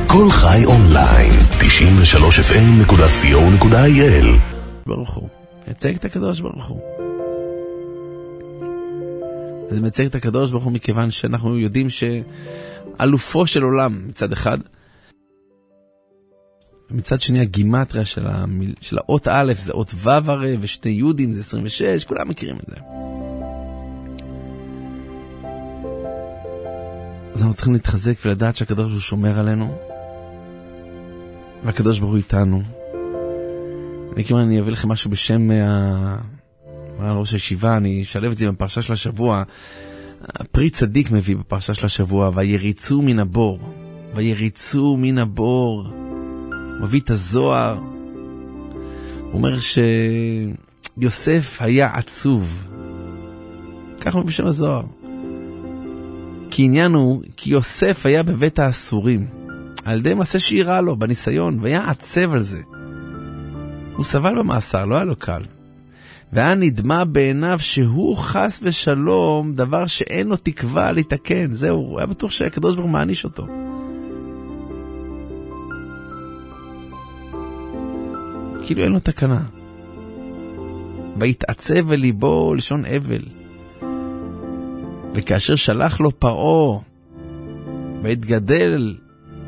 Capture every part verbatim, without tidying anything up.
כל חי אונליין, תשעים ושלוש אף אם נקודה סי או נקודה איי אל. ברוך הוא, מייצג את הקדוש ברוך הוא. זה מייצג את הקדוש ברוך הוא מכיוון שאנחנו יודעים שאלופו של עולם מצד אחד, מצד שני הגימטריה של, המיל... של האות א' זה אות ו' הרי, ושני יודים זה עשרים ושש, כולם מכירים את זה. אז אנחנו צריכים להתחזק ולדעת שהקדוש ברוך הוא שומר עלינו, והקדוש ברוך הוא איתנו. וכמובן אני אביא לכם משהו בשם ה... ראש הישיבה, אני אשלב את זה בפרשה של השבוע. פרי צדיק מביא בפרשה של השבוע, ויריצו מן הבור, ויריצו מן הבור. מביא את הזוהר. הוא אומר שיוסף היה עצוב. כך מביא שם הזוהר. כי עניין הוא, כי יוסף היה בבית האסורים, על ידי מעשה שירה לו בניסיון, והיה עצב על זה. הוא סבל במאסר, לא היה לו קל. והיה נדמה בעיניו שהוא חס ושלום דבר שאין לו תקווה להתקן. זהו, הוא היה בטוח שהקדוש ברוך הוא מעניש אותו. כאילו אין לו תקנה. והתעצב אל ליבו לשון אבל. וכאשר שלח לו פרעה והתגדל,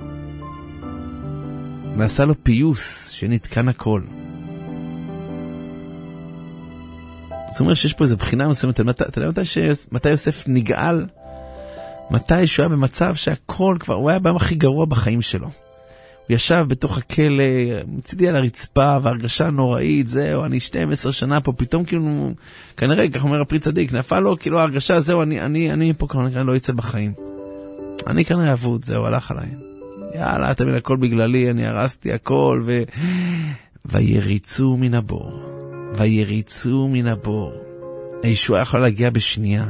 ועשה לו פיוס שנתקן הכל. זאת אומרת שיש פה איזו בחינה מסוימת. אתה יודע מתי, מתי יוסף נגאל? מתי שהוא היה במצב שהכל כבר, הוא היה בהם הכי גרוע בחיים שלו. הוא ישב בתוך הכלא, מצידי על הרצפה, והרגשה נוראית, זהו, אני שתים עשרה שנה פה, פתאום כאילו, כנראה, כך אומר הפרי צדיק, נפל לו, כאילו ההרגשה, זהו, אני, אני, אני פה כנראה לא יצא בחיים. אני כנראה אבוד, זהו, הלך עליי. יאללה, אתה מבין, הכל בגללי, אני הרסתי הכל, ו... ויריצו מן הבור. ויריצו מן הבור. הישועה יכולה להגיע בשנייה.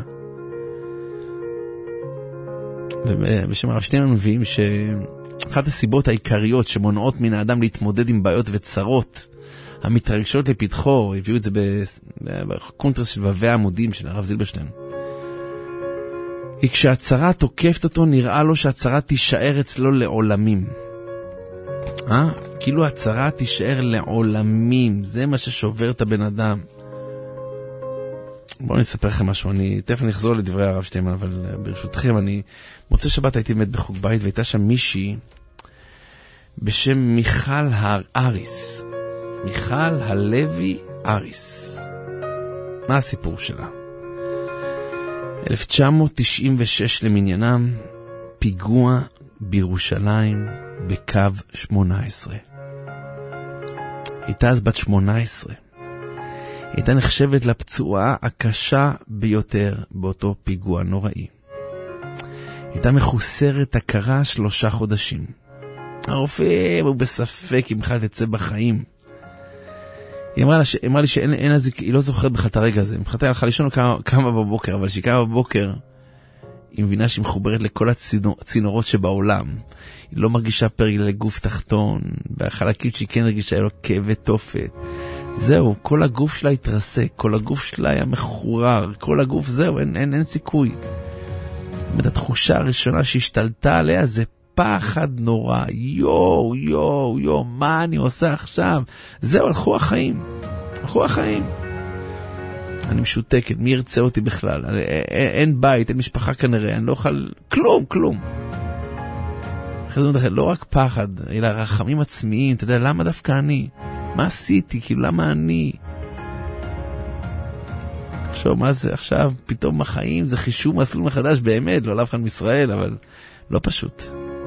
ובשם הרב שטיינמן מביאים שאחת הסיבות העיקריות שמונעות מן האדם להתמודד עם בעיות וצרות המתרגשות לפתחו, הביאו את זה בקונטרס של ובי העמודים של הרב זילברשטיין, היא כשהצרה תוקפת אותו נראה לו שהצרה תישאר אצלו לעולמים. אה? כאילו הצרה תישאר לעולמים. זה מה ששובר את הבן אדם. בואו נספר לכם משהו. אני תכף נחזור לדברי הרב שטיינמן, אבל ברשותכם, אני מוצא שבת הייתי מת בחוג בית, והייתה שם מישהי בשם מיכל האריס. מיכל הלוי אריס. מה הסיפור שלה? אלף תשע מאות תשעים ושש למניינם, פיגוע בירושלים בקו שמונה עשרה. הייתה אז בת שמונה עשרה. הייתה נחשבת לפצועה הקשה ביותר באותו פיגוע נוראי. הייתה מחוסרת הכרה שלושה חודשים. הרופא הוא בספק אם בכלל תצא בחיים. היא אמרה, לה, אמרה לי שאין אין אז, היא לא זוכרת בכלל את הרגע הזה. מבחינתה הלכה לישון כמה, כמה בבוקר, אבל שהיא קמה בבוקר, היא מבינה שהיא מחוברת לכל הצינורות שבעולם. היא לא מרגישה פרק לגוף תחתון, והחלקים שהיא כן הרגישה היה לו כאבי תופת. זהו, כל הגוף שלה התרסק, כל הגוף שלה היה מחורר, כל הגוף זהו, אין, אין, אין סיכוי. באמת התחושה הראשונה שהשתלטה עליה זה פחד נורא. יו, יו, יו, מה אני עושה עכשיו? זהו, הלכו החיים. הלכו החיים. אני משותקת, מי ירצה אותי בכלל? אין בית, אין משפחה כנראה, אני לא אוכל, כלום, כלום. אחרי זה לא רק פחד, אלא רחמים עצמיים, אתה יודע, למה דווקא אני? מה עשיתי? כאילו, למה אני? עכשיו, מה זה? עכשיו, פתאום החיים זה חישוב מסלול מחדש באמת, לא עליו כאן מישראל, אבל לא פשוט.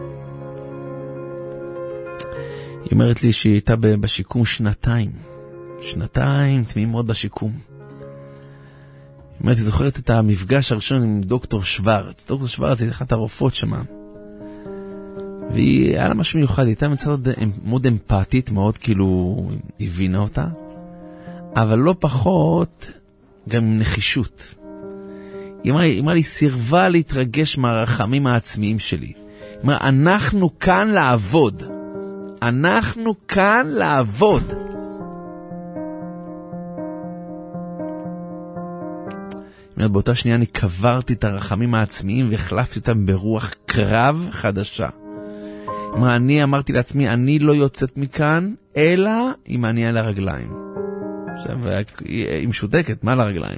היא אומרת לי שהיא הייתה בשיקום שנתיים. שנתיים תמימות בשיקום. היא אומרת, היא זוכרת את המפגש הראשון עם דוקטור שוורץ. דוקטור שוורץ היא אחת הרופאות שמה. והיא היה לה משהו מיוחד, היא הייתה מצד מאוד אמפתית, מאוד כאילו הבינה אותה, אבל לא פחות גם עם נחישות. היא אמרה, היא אמרה לי, סירבה להתרגש מהרחמים העצמיים שלי. היא אמרה, אנחנו כאן לעבוד. אנחנו כאן לעבוד. היא אומרת, באותה שנייה אני קברתי את הרחמים העצמיים והחלפתי אותם ברוח קרב חדשה. מה, אני אמרתי לעצמי, אני לא יוצאת מכאן, אלא אם אני על הרגליים. עכשיו, היא משותקת, מה על הרגליים?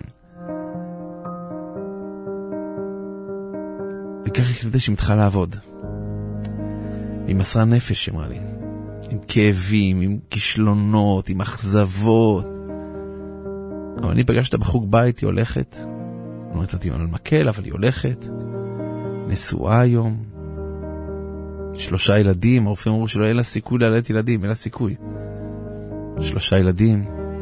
וכך החליטה שהיא מתחילה לעבוד. היא מסרה נפש, אמרה לי. עם כאבים, עם כישלונות, עם אכזבות. אבל אני פגשת בחוג בית, היא הולכת. לא רציתי על מקל, אבל היא הולכת. נשואה היום. שלושה ילדים, הרופאים אמרו שלא אין לה סיכוי לילד ילדים, אין לה סיכוי. שלושה ילדים.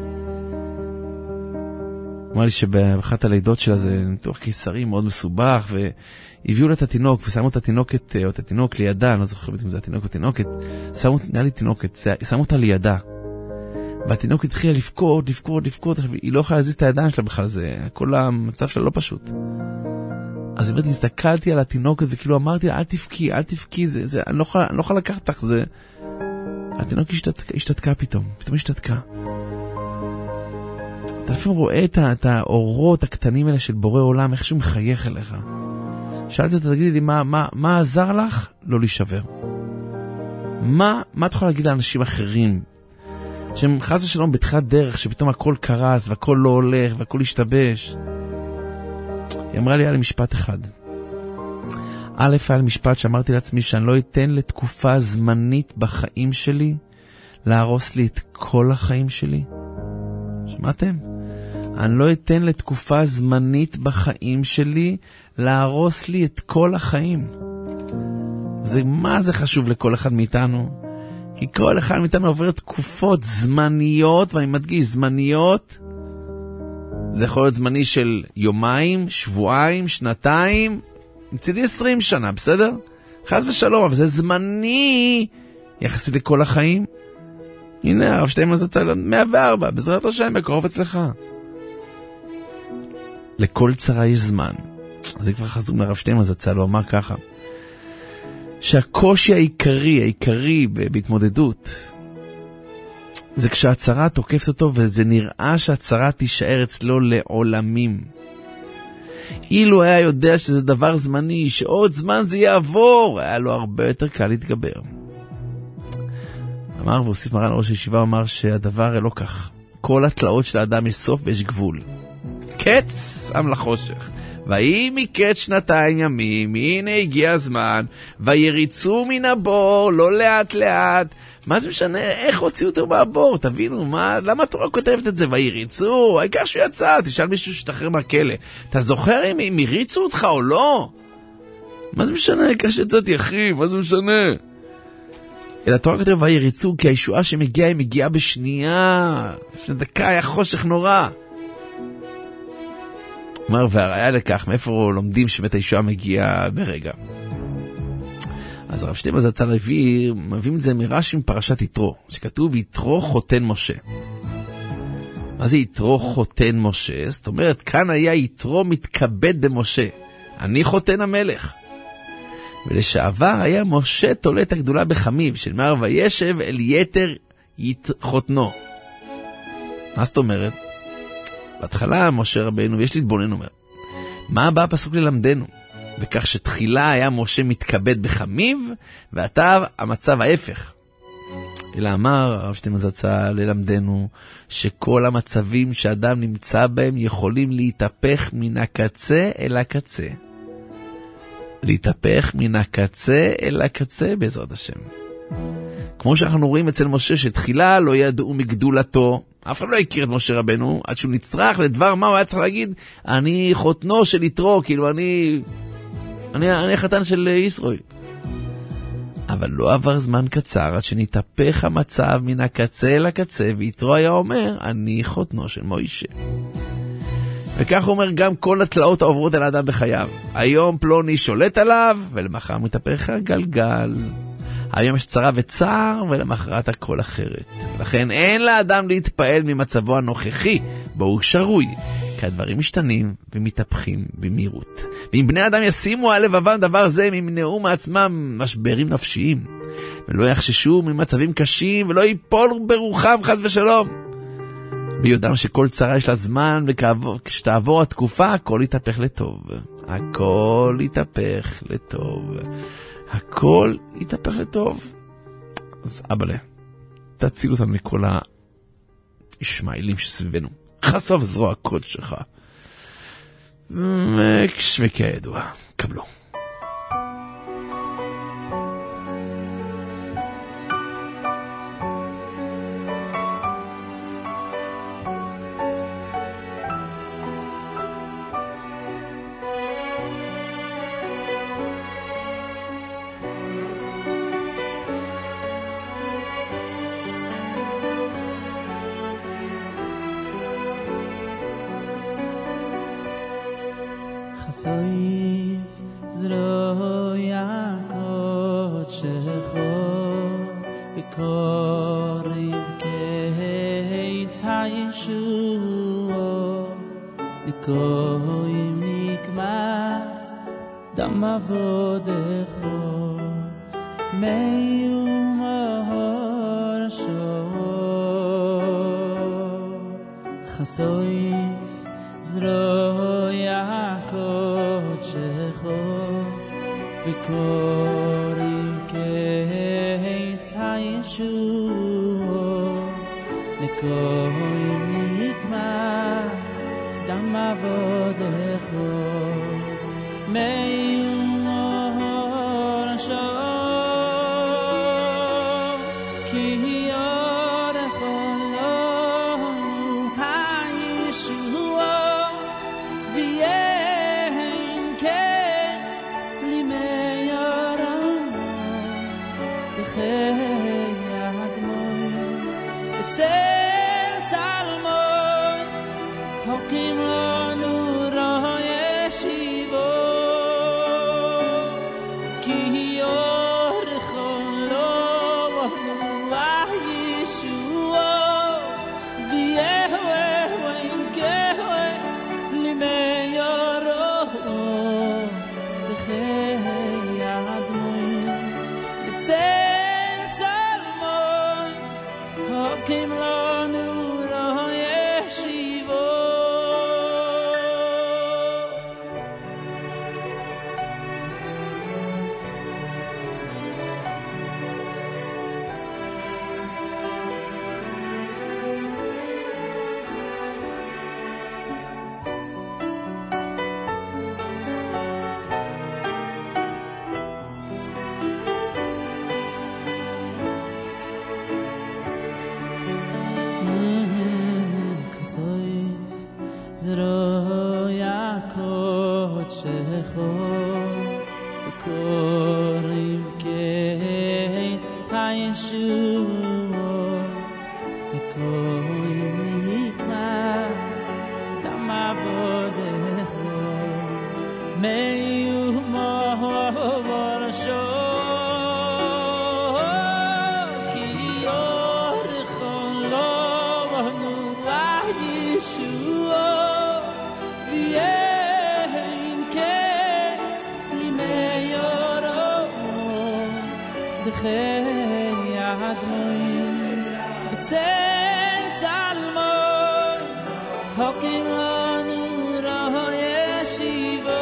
אמרה לי שבאחת הלידות שלה זה ניתוח קיסרי מאוד מסובך, והביאו לה את התינוק, ושמו את התינוקת, או את התינוק לידה, אני לא זוכרת אם זה התינוק או תינוקת, שמו, נראה לי תינוקת, שמו אותה לידה. והתינוקת התחילה לפקוד, לפקוד, לפקוד, והיא לא יכולה להזיז את הידיים שלה בכלל, זה, כל המצב שלה לא פשוט. אז באמת הסתכלתי על התינוקת, וכאילו אמרתי לה, אל תפקי, אל תפקי, זה, זה, אני לא יכולה, אני לא יכולה לקחת לך, זה... התינוק השתתקה, השתתקה פתאום, פתאום השתתקה. אתה לפעמים רואה את, את האורות הקטנים האלה של בורא עולם, איך שהוא מחייך אליך. שאלתי אותה, תגידי לי, מה, מה, מה עזר לך לא להישבר? מה, מה את יכולה להגיד לאנשים אחרים? שהם חס ושלום בתחילת דרך, שפתאום הכל קרס, והכל לא הולך, והכל השתבש. היא אמרה לי, היה לי משפט אחד. א', היה לי משפט שאמרתי לעצמי, שאני לא אתן לתקופה זמנית בחיים שלי, להרוס לי את כל החיים שלי. שמעתם? אני לא אתן לתקופה זמנית בחיים שלי להרוס לי את כל החיים. זה מה זה חשוב לכל אחד מאיתנו? כי כל אחד מאיתנו עובר תקופות זמניות, ואני מדגיש זמניות. זה יכול להיות זמני של יומיים, שבועיים, שנתיים, מצידי עשרים שנה, בסדר? חס ושלום, אבל זה זמני יחסית לכל החיים. הנה, הרב שטיינמן זצ"ל מאה וארבע, בעזרת השם, בקרוב אצלך. לכל צרה יש זמן. אז זה כבר חזרו מהרב שטיינמן זצ"ל, הוא אמר ככה, שהקושי העיקרי, העיקרי בהתמודדות, זה כשהצרה תוקפת אותו, וזה נראה שהצרה תישאר אצלו לעולמים. אילו היה יודע שזה דבר זמני, שעוד זמן זה יעבור, היה לו הרבה יותר קל להתגבר. אמר והוסיף מרן ראש הישיבה, אמר שהדבר לא כך. כל התלאות של האדם יש סוף ויש גבול. קץ עם לחושך. והיא מקץ שנתיים ימים, הנה הגיע הזמן, ויריצו מן הבור, לא לאט לאט. מה זה משנה? איך הוציאו אותו מהבור? תבינו, מה, למה התורה כותבת את זה? ויריצו, העיקר שהוא יצא, תשאל מישהו שתחרר מהכלא. אתה זוכר אם, אם הריצו אותך או לא? מה זה משנה? העיקר שיצאתי אחי, מה זה משנה? אלא התורה כותבת ויריצו, כי הישועה שמגיעה היא מגיעה בשנייה. לפני דקה היה חושך נורא. אומר, והראיה לכך, מאיפה לומדים שבית הישועה מגיעה ברגע? אז הרב שטיינמן זצ"ל מביא, מביאים את זה מרש"י מפרשת יתרו, שכתוב יתרו חותן משה. מה זה יתרו חותן משה? זאת אומרת, כאן היה יתרו מתכבד במשה. אני חותן המלך. ולשעבר היה משה תולה את הגדולה בחמיו, שנאמר וישב אל יתר חותנו. מה זאת אומרת? בהתחלה משה רבנו, ויש להתבונן, אומר, מה הבא הפסוק ללמדנו? וכך שתחילה היה משה מתכבד בחמיו, ועתה המצב ההפך. אלא אמר הרב שטיינמן זצ"ל ללמדנו, שכל המצבים שאדם נמצא בהם יכולים להתהפך מן הקצה אל הקצה. להתהפך מן הקצה אל הקצה בעזרת השם. כמו שאנחנו רואים אצל משה, שתחילה לא ידעו מגדולתו, אף אחד לא הכיר את משה רבנו, עד שהוא נצטרך לדבר מה הוא היה צריך להגיד, אני חותנו של יתרו, כאילו אני, אני, אני החתן של ישראל. אבל לא עבר זמן קצר, עד שנתהפך המצב מן הקצה אל הקצה, ויתרו היה אומר, אני חותנו של מוישה. וכך הוא אומר גם כל התלאות העוברות על האדם בחייו. היום פלוני שולט עליו, ולמחר מתהפך הגלגל. היום יש צרה וצער, ולמחרת הכל אחרת. לכן אין לאדם להתפעל ממצבו הנוכחי, בו הוא שרוי, כי הדברים משתנים ומתהפכים במהירות. ואם בני אדם ישימו על לבבם דבר זה, הם ימנעו מעצמם משברים נפשיים, ולא יחששו ממצבים קשים, ולא ייפול ברוחם חס ושלום. ביודעם שכל צרה יש לה זמן, וכשתעבור התקופה, הכל יתהפך לטוב. הכל יתהפך לטוב. הכל יתהפך לטוב. אז אבאלה, תציל אותנו מכל הישמעאלים שסביבנו. חשוף זרוע הקודש שלך. וכידוע, קבלו. חשוף זרוע קודשך וקורב קץ הישוע לקוי מקמס דם עבודך מיומר שור חשוף זרוע קודשך וקורב קץ הישוע לקוי מקמס דם עבודך מיומר שור כי יורך לנו הישוע ואין קץ לימיורם בחיי אדמו"ר בצל צלמון הוקים לנו רוי ישיבו כי יורך לנו הישוע ואין קץ לימיורם בחיי אדמו"ר בצל צלמון הוקים לנו רוי ישיבו חשוף זרוע קודשך וקורב קץ הישוע לקוי מקמס דם עבודך מיומר שור כי יורך לנו הישוע ואין קץ לימיורם בחיי אדמו"ר בצל צלמון הוקים לנו רוי ישיבו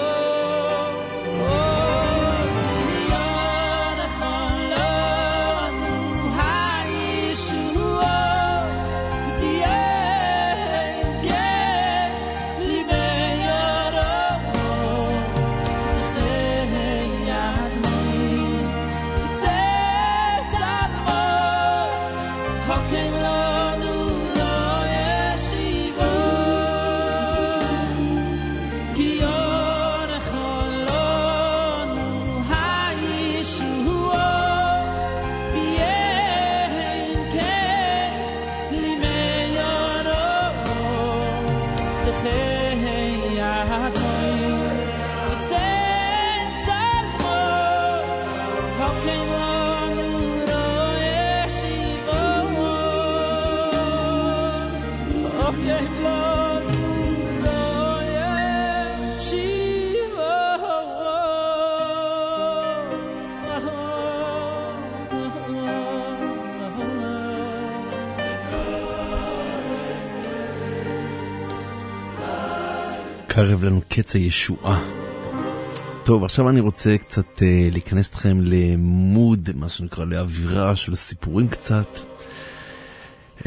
קרב לנו קץ הישועה. טוב, עכשיו אני רוצה קצת uh, להיכנס אתכם למוד, מה שנקרא, לאווירה של סיפורים קצת. Uh,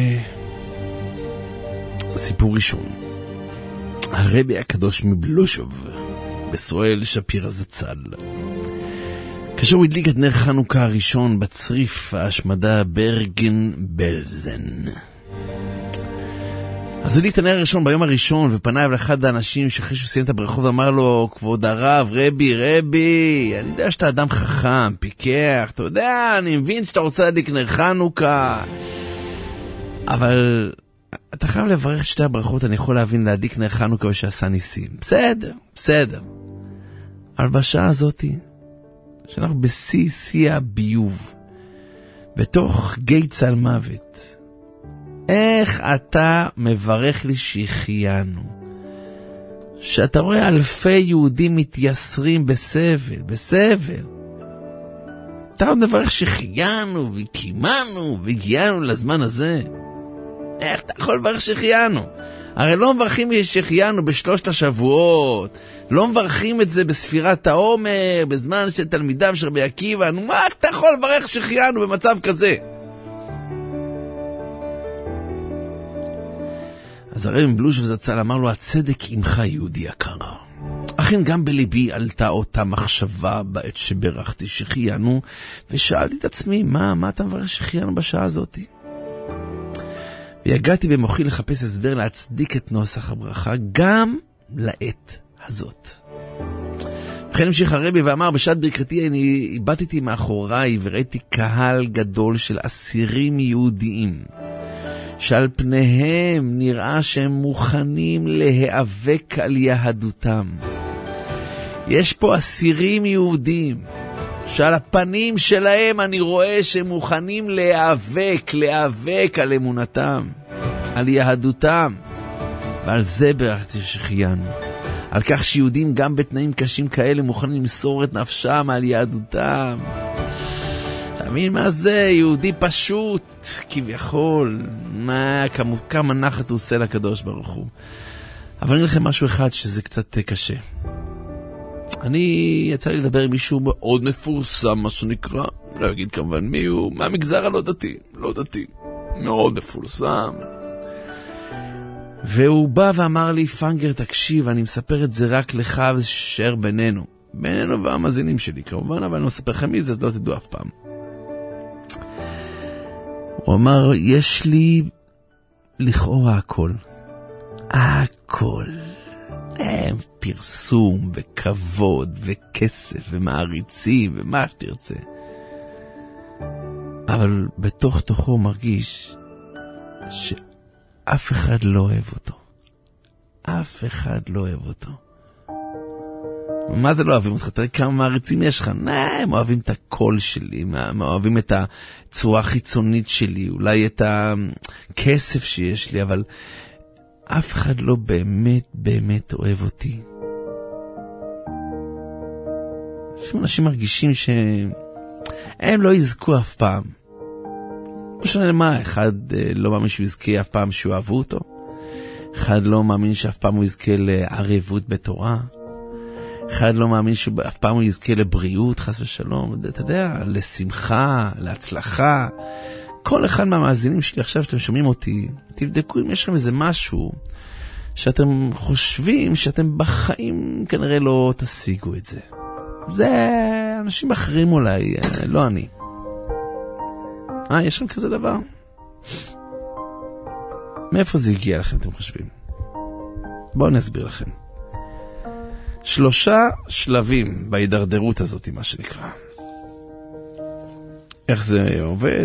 סיפור ראשון. הרבי הקדוש מבלושוב, בסואל שפירא זצ"ל. כאשר הוא הדליק את נר חנוכה הראשון בצריף ההשמדה ברגן בלזן. אז הוא הדליק את הנר הראשון ביום הראשון, ופנה אליו לאחד האנשים שאחרי שהוא סיים את הברכות ואמר לו, כבוד הרב, רבי, רבי, אני יודע שאתה אדם חכם, פיקח, אתה יודע, אני מבין שאתה רוצה להדליק נר חנוכה, אבל אתה חייב לברך שתי הברכות, אני יכול להבין להדליק נר חנוכה ושעשה ניסים. בסדר, בסדר. אבל בשעה הזאת, שאנחנו בשיא שיא הביוב, בתוך גיא צל מוות, איך אתה מברך לי שהחיינו? שאתה רואה אלפי יהודים מתייסרים בסבל, בסבל. אתה עוד מברך שהחיינו וקימנו והגיענו לזמן הזה. איך אתה יכול לברך שהחיינו? הרי לא מברכים שהחיינו בשלושת השבועות, לא מברכים את זה בספירת העומר, בזמן של תלמידיו של רבי עקיבא. נו, מה אתה יכול לברך שהחיינו במצב כזה? אז הרבי מבלושוב זצ"ל אמר לו, הצדק עמך יהודי יקר. אכן גם בליבי עלתה אותה מחשבה בעת שברכתי שהחיינו, ושאלתי את עצמי, מה, מה אתה מברך שהחיינו בשעה הזאת? והגעתי במוחי לחפש הסבר להצדיק את נוסח הברכה גם לעת הזאת. וכן המשיך הרבי ואמר, בשעת ברכתי אני איבדתי מאחוריי וראיתי קהל גדול של אסירים יהודיים, שעל פניהם נראה שהם מוכנים להיאבק על יהדותם. יש פה אסירים יהודים שעל הפנים שלהם אני רואה שהם מוכנים להיאבק, להיאבק על אמונתם, על יהדותם. ועל זה ברכתי שהחיינו. על כך שיהודים גם בתנאים קשים כאלה מוכנים למסור את נפשם על יהדותם. תאמין מה זה? יהודי פשוט, כביכול. מה, כמה, כמה נחת הוא עושה לקדוש ברוך הוא. אבל אני לכם משהו אחד שזה קצת קשה. אני יצא לי לדבר עם מישהו מאוד מפורסם, מה שנקרא, לא אגיד כמובן מי הוא, מהמגזר הלא דתי, לא דתי, מאוד מפורסם. והוא בא ואמר לי, פנגר, תקשיב, אני מספר את זה רק לך ושאר בינינו. בינינו והמאזינים שלי כמובן, אבל אני מספר לכם מי זה, אז לא תדעו אף פעם. הוא אמר, יש לי לכאורה הכל. הכל. פרסום וכבוד וכסף ומעריצים ומה שתרצה. אבל בתוך תוכו מרגיש שאף אחד לא אוהב אותו. אף אחד לא אוהב אותו. מה זה לא אוהבים אותך? תראה כמה מעריצים יש לך. נה, הם אוהבים את הקול שלי, הם אוהבים את הצורה החיצונית שלי, אולי את הכסף שיש לי, אבל אף אחד לא באמת באמת אוהב אותי. אנשים מרגישים שהם לא יזכו אף פעם. לא משנה למה, אחד לא מאמין שהוא יזכה אף פעם שהוא אהבו אותו, אחד לא מאמין שאף פעם הוא יזכה לערבות בתורה, אחד לא מאמין שאף פעם הוא יזכה לבריאות, חס ושלום, אתה יודע, לשמחה, להצלחה. כל אחד מהמאזינים שלי עכשיו שאתם שומעים אותי, תבדקו אם יש לכם איזה משהו שאתם חושבים שאתם בחיים כנראה לא תשיגו את זה. זה אנשים אחרים אולי, לא אני. אה, יש לכם כזה דבר? מאיפה זה הגיע לכם, אתם חושבים? בואו נסביר לכם. שלושה שלבים בהידרדרות הזאת, מה שנקרא. איך זה עובד?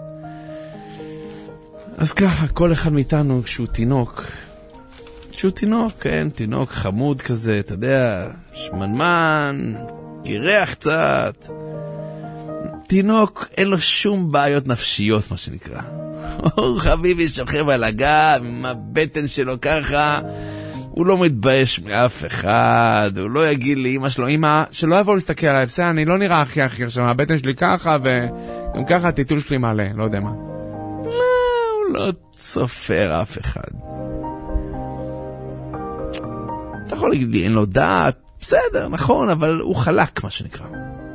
אז ככה, כל אחד מאיתנו כשהוא תינוק, כשהוא תינוק, כן, תינוק חמוד כזה, אתה יודע, שמנמן, גירח קצת. תינוק, אין לו שום בעיות נפשיות, מה שנקרא. הוא חביבי שוכב על הגב, עם הבטן שלו ככה, הוא לא מתבייש מאף אחד, הוא לא יגיד לאמא שלו, אמא, שלא יבוא להסתכל עליי, בסדר, אני לא נראה הכי הכי עכשיו, הבטן שלי ככה, וגם ככה הטיטול שלי מעלה, לא יודע מה. לא סופר אף אחד. אתה יכול להגיד לי, אין לו דעת, בסדר, נכון, אבל הוא חלק, מה שנקרא.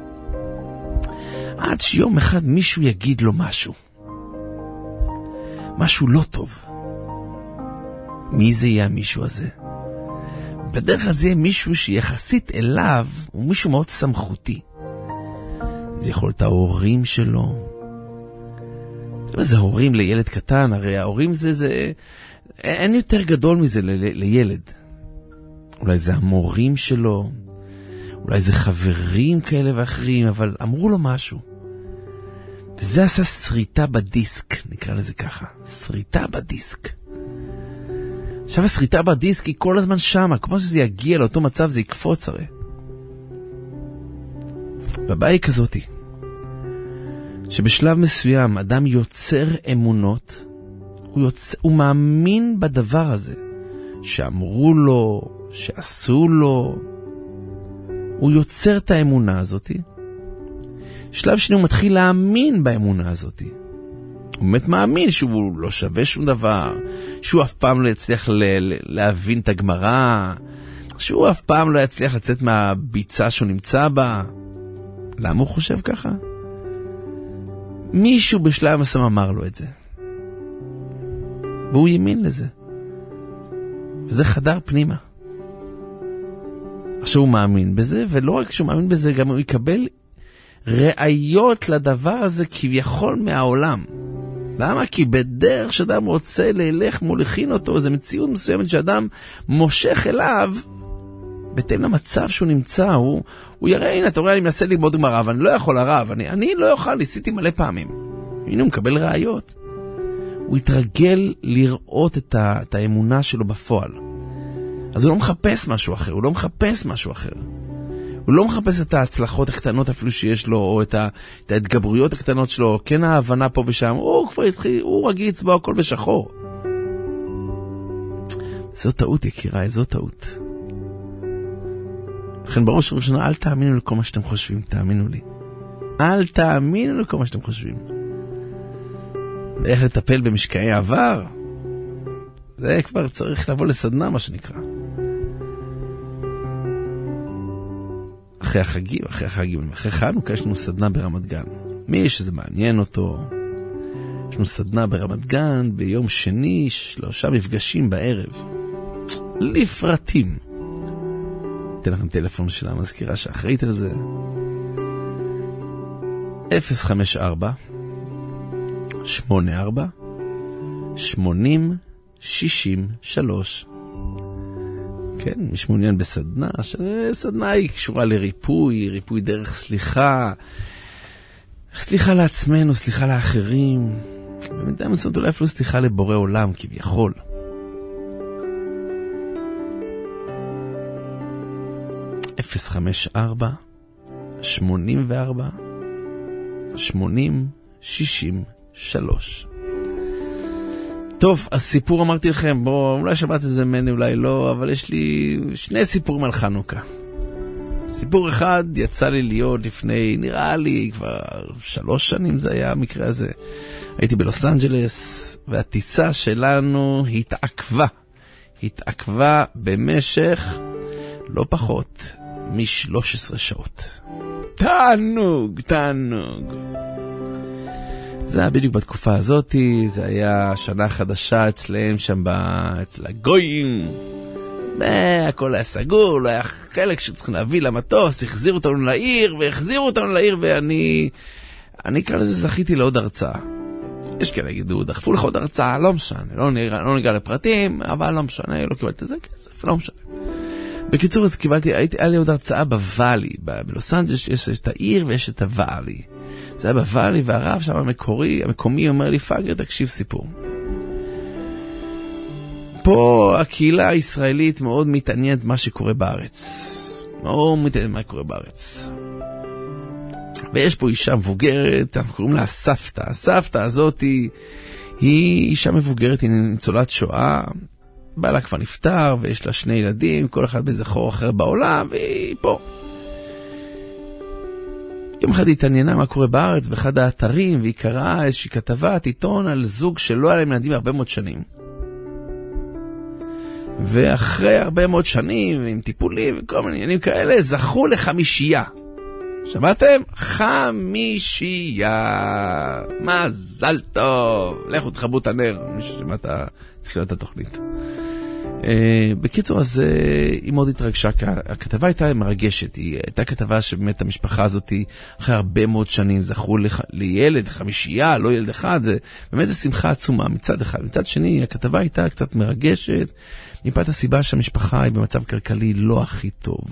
עד שיום אחד מישהו יגיד לו משהו. משהו לא טוב. מי זה יהיה מישהו הזה? בדרך כלל זה יהיה מישהו שיחסית אליו הוא מישהו מאוד סמכותי. זה יכול להיות ההורים שלו. זה הורים לילד קטן, הרי ההורים זה, זה, אין יותר גדול מזה ל, ל, לילד. אולי זה המורים שלו, אולי זה חברים כאלה ואחרים, אבל אמרו לו משהו. וזה עשה שריטה בדיסק, נקרא לזה ככה. שריטה בדיסק. עכשיו השריטה בדיסק היא כל הזמן שמה, כמו שזה יגיע לאותו מצב זה יקפוץ הרי. והבעיה היא כזאת, שבשלב מסוים אדם יוצר אמונות, הוא, יוצ... הוא מאמין בדבר הזה, שאמרו לו, שעשו לו, הוא יוצר את האמונה הזאת. שלב שני הוא מתחיל להאמין באמונה הזאת. הוא באמת מאמין שהוא לא שווה שום דבר, שהוא אף פעם לא יצליח ל- ל- להבין את הגמרא, שהוא אף פעם לא יצליח לצאת מהביצה שהוא נמצא בה. למה הוא חושב ככה? מישהו בשלב מסוים אמר לו את זה. והוא ימין לזה. וזה חדר פנימה. עכשיו הוא מאמין בזה, ולא רק שהוא מאמין בזה, גם הוא יקבל ראיות לדבר הזה כביכול מהעולם. למה? כי בדרך שאדם רוצה ללך מוליכין אותו, זו מציאות מסוימת שאדם מושך אליו, בהתאם למצב שהוא נמצא, הוא, הוא יראה, הנה, אתה רואה, אני מנסה ללמוד עם הרב, אני לא יכול הרב, אני, אני לא יכול, ניסיתי מלא פעמים. הנה הוא מקבל ראיות. הוא יתרגל לראות את, ה, את האמונה שלו בפועל. אז הוא לא מחפש משהו אחר, הוא לא מחפש משהו אחר. הוא לא מחפש את ההצלחות הקטנות אפילו שיש לו, או את, ה, את ההתגברויות הקטנות שלו, כן ההבנה פה ושם, הוא כבר התחיל, הוא רגיל לצבוע הכל בשחור. זו טעות יקירה, זו טעות. לכן בראש הראשונה, אל תאמינו לכל מה שאתם חושבים, תאמינו לי. אל תאמינו לכל מה שאתם חושבים. ואיך לטפל במשקעי עבר? זה כבר צריך לבוא לסדנה, מה שנקרא. אחרי החגים, אחרי החגים, אחרי חנוכה יש לנו סדנה ברמת גן. מי שזה מעניין אותו? יש לנו סדנה ברמת גן ביום שני, שלושה מפגשים בערב. לפרטים. אתן לכם טלפון של המזכירה שאחראית על זה. אפס חמש ארבע שמונה ארבע שמונים שישים שלוש. כן, מי שמעוניין בסדנה, סדנה היא קשורה לריפוי, ריפוי דרך סליחה, סליחה לעצמנו, סליחה לאחרים, במידה מסוימת אולי אפילו סליחה לבורא עולם, כביכול. אפס חמש ארבע שמונים וארבע שמונים שישים שלוש. טוב, הסיפור אמרתי לכם, בוא, אולי שמעת את זה ממני, אולי לא, אבל יש לי שני סיפורים על חנוכה. סיפור אחד יצא לי להיות לפני, נראה לי, כבר שלוש שנים זה היה המקרה הזה. הייתי בלוס אנג'לס, והטיסה שלנו התעכבה. התעכבה במשך לא פחות מ-שלוש עשרה שעות. תענוג, תענוג. זה היה בדיוק בתקופה הזאת, זה היה שנה חדשה אצלם שם, אצל הגויים. הכל היה סגור, לא היה חלק שצריכים להביא למטוס, החזירו אותנו לעיר, והחזירו אותנו לעיר, ואני, אני כאלה זה זכיתי לעוד הרצאה. יש כאלה יגידו, דחפו לך עוד הרצאה, לא משנה, לא ניגע, לא ניגע לפרטים, אבל לא משנה, לא קיבלתי איזה כסף, לא משנה. בקיצור, אז קיבלתי, הייתי, היה לי עוד הרצאה בוואלי, בלוס אנג'לס יש את העיר ויש את הוואלי. זה היה בוואלי, והרב שם המקורי, המקומי אומר לי, פאגר, תקשיב סיפור. פה הקהילה הישראלית מאוד מתעניינת מה שקורה בארץ. מאוד מתעניינת מה שקורה בארץ. ויש פה אישה מבוגרת, אנחנו קוראים לה הסבתא. הסבתא הזאת היא, היא אישה מבוגרת, היא ניצולת שואה, בעלה כבר נפטר, ויש לה שני ילדים, כל אחד באיזה חור אחר בעולם, והיא פה. יום אחד היא התעניינה מה קורה בארץ, באחד האתרים, והיא קראה איזושהי כתבת עיתון על זוג שלא היה להם ילדים הרבה מאוד שנים. ואחרי הרבה מאוד שנים, עם טיפולים וכל מיני עניינים כאלה, זכו לחמישייה. שמעתם? חמישייה. מזל טוב. לכו תחברו את הנר, מי ששמעת תחילת התוכנית. בקיצור, אז היא מאוד התרגשה, הכתבה הייתה מרגשת, היא הייתה כתבה שבאמת המשפחה הזאת אחרי הרבה מאוד שנים זכו לילד, חמישייה, לא ילד אחד, באמת זו שמחה עצומה מצד אחד. מצד שני, הכתבה הייתה קצת מרגשת, מפאת הסיבה שהמשפחה היא במצב כלכלי לא הכי טוב,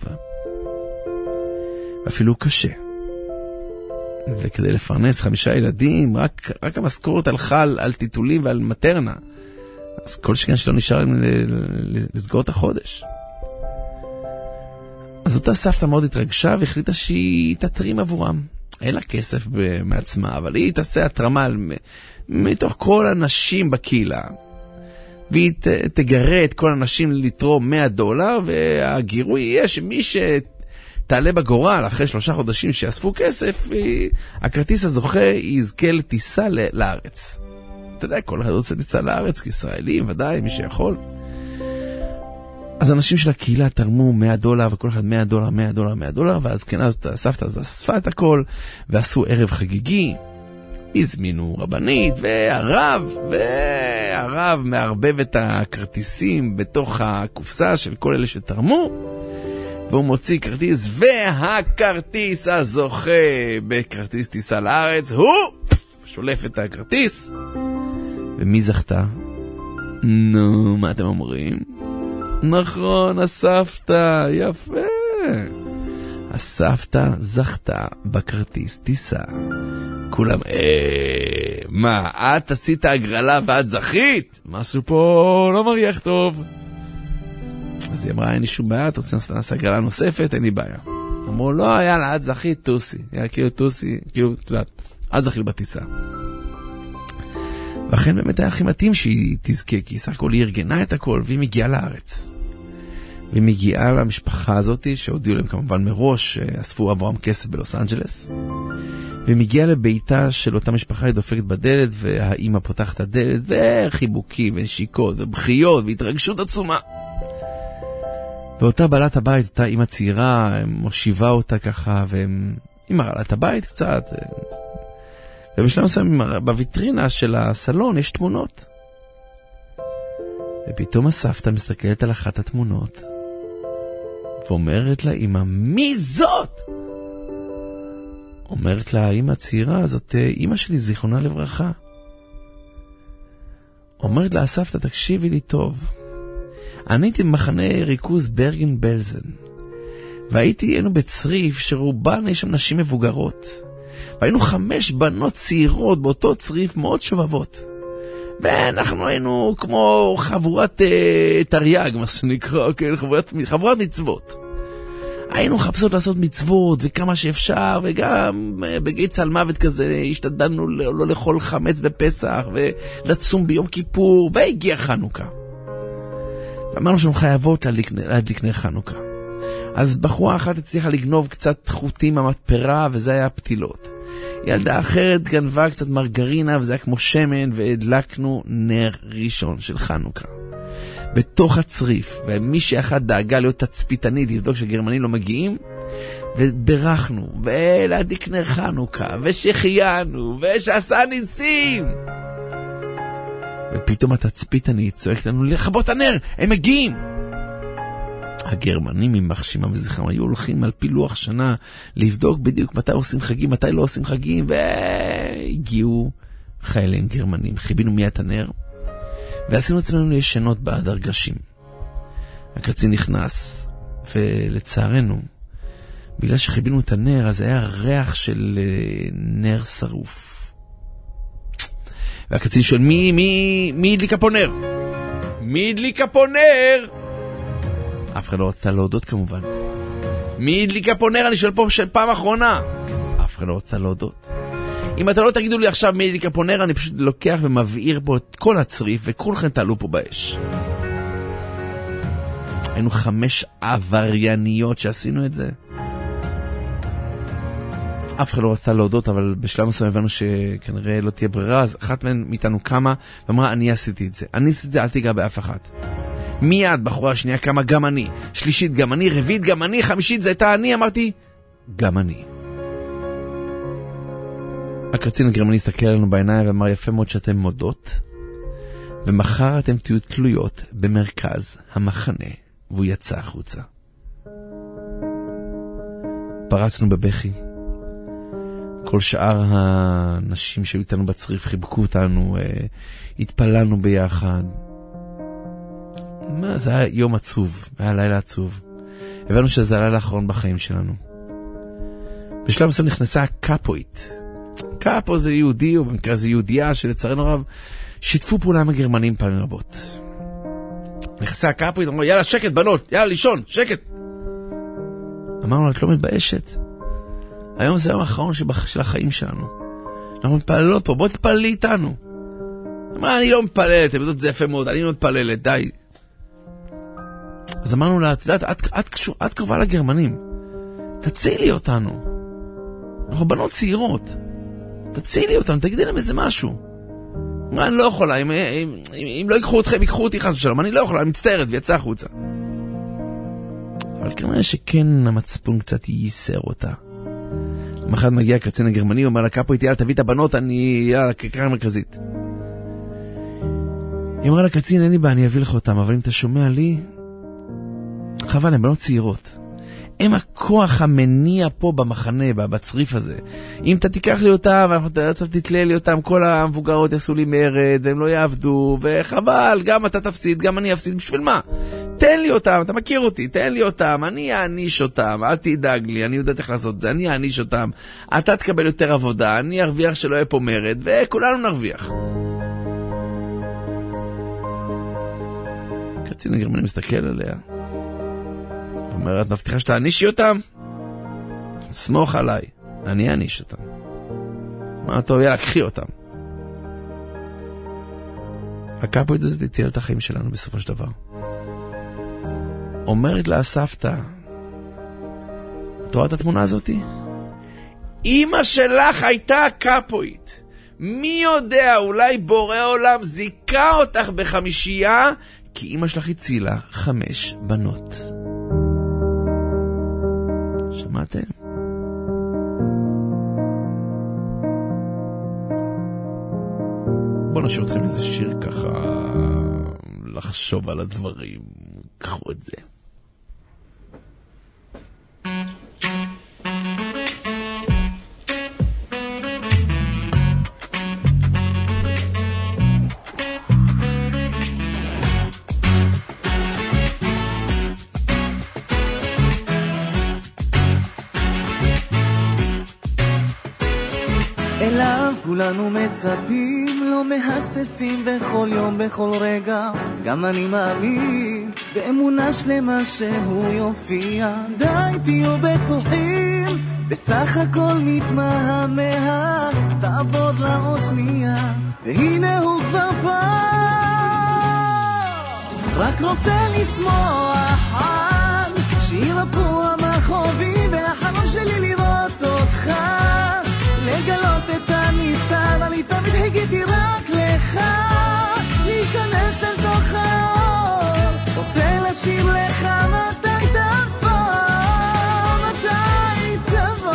ואפילו קשה. וכדי לפרנס חמישה ילדים, רק, רק המשכורת הלכה על, על טיטולים ועל מטרנה. אז כל שכן שלא נשאר להם לסגור את החודש. אז אותה סבתא מאוד התרגשה והחליטה שהיא תתרים עבורם. אין לה כסף מעצמה, אבל היא תעשה התרמה מתוך כל הנשים בקהילה. והיא תגרה את כל הנשים לתרום מאה דולר, והגירוי יהיה שמי שתעלה בגורל אחרי שלושה חודשים שיאספו כסף, הכרטיס הזוכה יזכה לטיסה לארץ. אתה יודע, כל אחד רוצה לצא לארץ, כישראלים, ודאי, מי שיכול. אז אנשים של הקהילה תרמו מאה דולר, וכל אחד מאה דולר, מאה דולר, מאה דולר, ואז כן, אז הסבתא אז אספה את הכל, ועשו ערב חגיגי, הזמינו רבנית, והרב, והרב מערבב את הכרטיסים בתוך הקופסה של כל אלה שתרמו, והוא מוציא כרטיס, והכרטיס הזוכה בכרטיס טיסה לארץ, הוא שולף את הכרטיס. ומי זכתה? נו, מה אתם אומרים? נכון, הסבתא, יפה. הסבתא זכתה בכרטיס טיסה. כולם, אה, מה, את עשית הגרלה ואת זכית? משהו פה לא מריח טוב. אז היא אמרה, אין לי שום בעיה, אתה רוצה לעשות הגרלה נוספת? אין לי בעיה. אמרו, לא, יאללה, את זכית, טוסי. היה כאילו טוסי, כאילו, את זכית בטיסה. ואכן באמת היה הכי מתאים שהיא תזכה, כי סך הכל היא ארגנה את הכל, והיא מגיעה לארץ. והיא מגיעה למשפחה הזאת, שהודיעו להם כמובן מראש, אספו עבורם כסף בלוס אנג'לס, והיא מגיעה לביתה של אותה משפחה, היא דופקת בדלת, והאימא פותחת את הדלת, וחיבוקים, ונשיקות, ובחיות, והתרגשות עצומה. ואותה בעלת הבית, אותה אימא צעירה, מושיבה אותה ככה, והיא מראה את הבית קצת, ובשלב מסוים בוויטרינה של הסלון יש תמונות. ופתאום הסבתא מסתכלת על אחת התמונות, ואומרת לה, אמא, מי זאת? אומרת לה, אמא הצעירה, זאת אמא שלי, זיכרונה לברכה. אומרת לה, הסבתא, תקשיבי לי טוב. אני הייתי במחנה ריכוז ברגן בלזן, והייתי היינו בצריף שרובן יש שם נשים מבוגרות. והיינו חמש בנות צעירות באותו צריף מאוד שובבות. ואנחנו היינו כמו חבורת אה, תריאג, מה שנקרא, כן, חבורת, חבורת מצוות. היינו מחפשות לעשות מצוות וכמה שאפשר, וגם אה, בגיא צל מוות כזה השתדלנו לא, לא לאכול חמץ בפסח ולצום ביום כיפור, והגיע חנוכה. ואמרנו שהן חייבות להדליק נר חנוכה. אז בחורה אחת הצליחה לגנוב קצת חוטים מהמתפרה, וזה היה פתילות. ילדה אחרת גנבה קצת מרגרינה, וזה היה כמו שמן, והדלקנו נר ראשון של חנוכה. בתוך הצריף, ומי שאחד דאגה להיות תצפיתנית, לבדוק שגרמנים לא מגיעים, וברכנו, ולהדליק נר חנוכה, ושחיינו, ושעשה ניסים. ופתאום התצפיתנית צועקת לנו, לכבות הנר, הם מגיעים. הגרמנים עם מחשימה וזכרם היו הולכים על פילוח שנה לבדוק בדיוק מתי עושים חגים, מתי לא עושים חגים, והגיעו חיילים גרמנים, חיבינו מיד את הנר, ועשינו עצמנו ישנות בדרגשים. הקצין נכנס, ולצערנו, בגלל שחיבינו את הנר, אז היה ריח של נר שרוף. והקצין שואל, מי, מי, מי הדליקה פה נר? מי הדליקה פה נר? אף אחד לא רצתה להודות כמובן. מי הדליקה פה נר? אני שואל פה של פעם אחרונה. אף אחד לא רצתה להודות. אם אתה לא תגידו לי עכשיו מי הדליקה פה נר, אני פשוט לוקח ומבעיר פה את כל הצריף, וכולכם תעלו פה באש. היינו חמש עברייניות שעשינו את זה. אף אחד לא רצתה להודות, אבל בשלב מסוים הבנו שכנראה לא תהיה ברירה, אז אחת מאיתנו קמה ואמרה, אני עשיתי את זה. אני עשיתי את זה, אל תיגע באף אחת. מיד בחורה השנייה קמה, גם אני. שלישית גם אני, רביעית גם אני, חמישית זה הייתה אני, אמרתי, גם אני. הקצין הגרמני הסתכל עלינו בעיניים ואמר, יפה מאוד שאתם מודות, ומחר אתם תהיו תלויות במרכז המחנה, והוא יצא החוצה. פרצנו בבכי. כל שאר האנשים שהיו איתנו בצריף חיבקו אותנו, התפללנו ביחד. מה, זה היה יום עצוב, היה לילה עצוב. הבנו שזה הלילה האחרון בחיים שלנו. בשלב מסוים נכנסה הקאפוית. קאפו זה יהודי, או במקרה זה יהודייה, שלצערנו רב, שיתפו פעולה עם הגרמנים פעמים רבות. נכנסה הקאפוית, אמרו, יאללה שקט בנות, יאללה לישון, שקט. אמרנו, את לא מתביישת. היום זה היום האחרון של החיים שלנו. אנחנו מתפללות פה, בוא תתפללי איתנו. אמרה, אני לא מתפללת, אתם יודעות, זה יפה מאוד, אני לא מתפללת, די. אז אמרנו לה, את יודעת, את, את, את, את קרובה לגרמנים. תצילי אותנו. אנחנו בנות צעירות. תצילי אותנו, תגידי להם איזה משהו. אמרה, אני לא יכולה, אם, אם, אם, אם לא ייקחו אתכם, ייקחו אותי חס ושלום, אני לא יכולה, אני מצטערת ויצא החוצה. אבל כנראה שכן המצפון קצת ייסר אותה. למחרת מגיע הקצין הגרמני, אומר לקאפוית, יאללה, תביא את הבנות, אני, יאללה, כקרה המרכזית. היא אמרה לקצין, אין לי בה, אני אביא לך אותם, אבל אם אתה שומע לי, חבל, הן בנות צעירות. הם הכוח המניע פה במחנה, בצריף הזה. אם אתה תיקח לי אותם, ואנחנו תתלה לי אותם, כל המבוגרות יעשו לי מרד, והם לא יעבדו, וחבל, גם אתה תפסיד, גם אני אפסיד, בשביל מה? תן לי אותם, אתה מכיר אותי, תן לי אותם, אני אעניש אותם, אל תדאג לי, אני יודעת איך לעשות את זה, אני אעניש אותם, אתה תקבל יותר עבודה, אני ארוויח שלא יהיה פה מרד, וכולנו נרוויח. קצין הגרמני מסתכל עליה, אומר, את מבטיחה שתענישי אותם? סמוך עליי, אני אעניש אותם. מה טוב, יאללה, קחי אותם. הקאפוית הזאת הצילה את החיים שלנו בסופו של דבר. אומרת לה הסבתא, את רואה את התמונה הזאת? אמא שלך הייתה קאפוית. מי יודע, אולי בורא עולם זיקה אותך בחמישייה, כי אמא שלך הצילה חמש בנות. שמעתם? בואו נשאיר אתכם איזה שיר ככה לחשוב על הדברים. קחו את זה. אליו כולנו מצפים, לא מהססים בכל יום, בכל רגע. גם אני מאמין באמונה שלמה שהוא יופיע. די תהיו בטוחים, בסך הכל מתמהמה. תעבוד לה עוד שנייה, והנה הוא כבר פעם. רק רוצה לשמוח עד שירפו המחובים, והחלום שלי לראות אותך, לגלות את הנסתר. אני תמיד הגיתי רק לך, להיכנס אל תוך האור. רוצה לשיר לך מתי תבוא, מתי תבוא.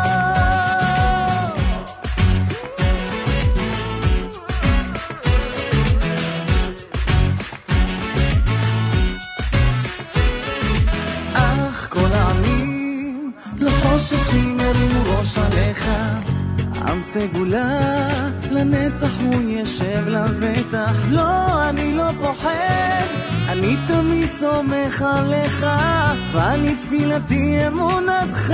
אך כל העמים לא חוששים, הרימו ראש עליך. עם סגולה לנצח הוא ישב לבטח. לא, אני לא פוחד, אני תמיד סומך עליך, ואני תפילתי אמונתך.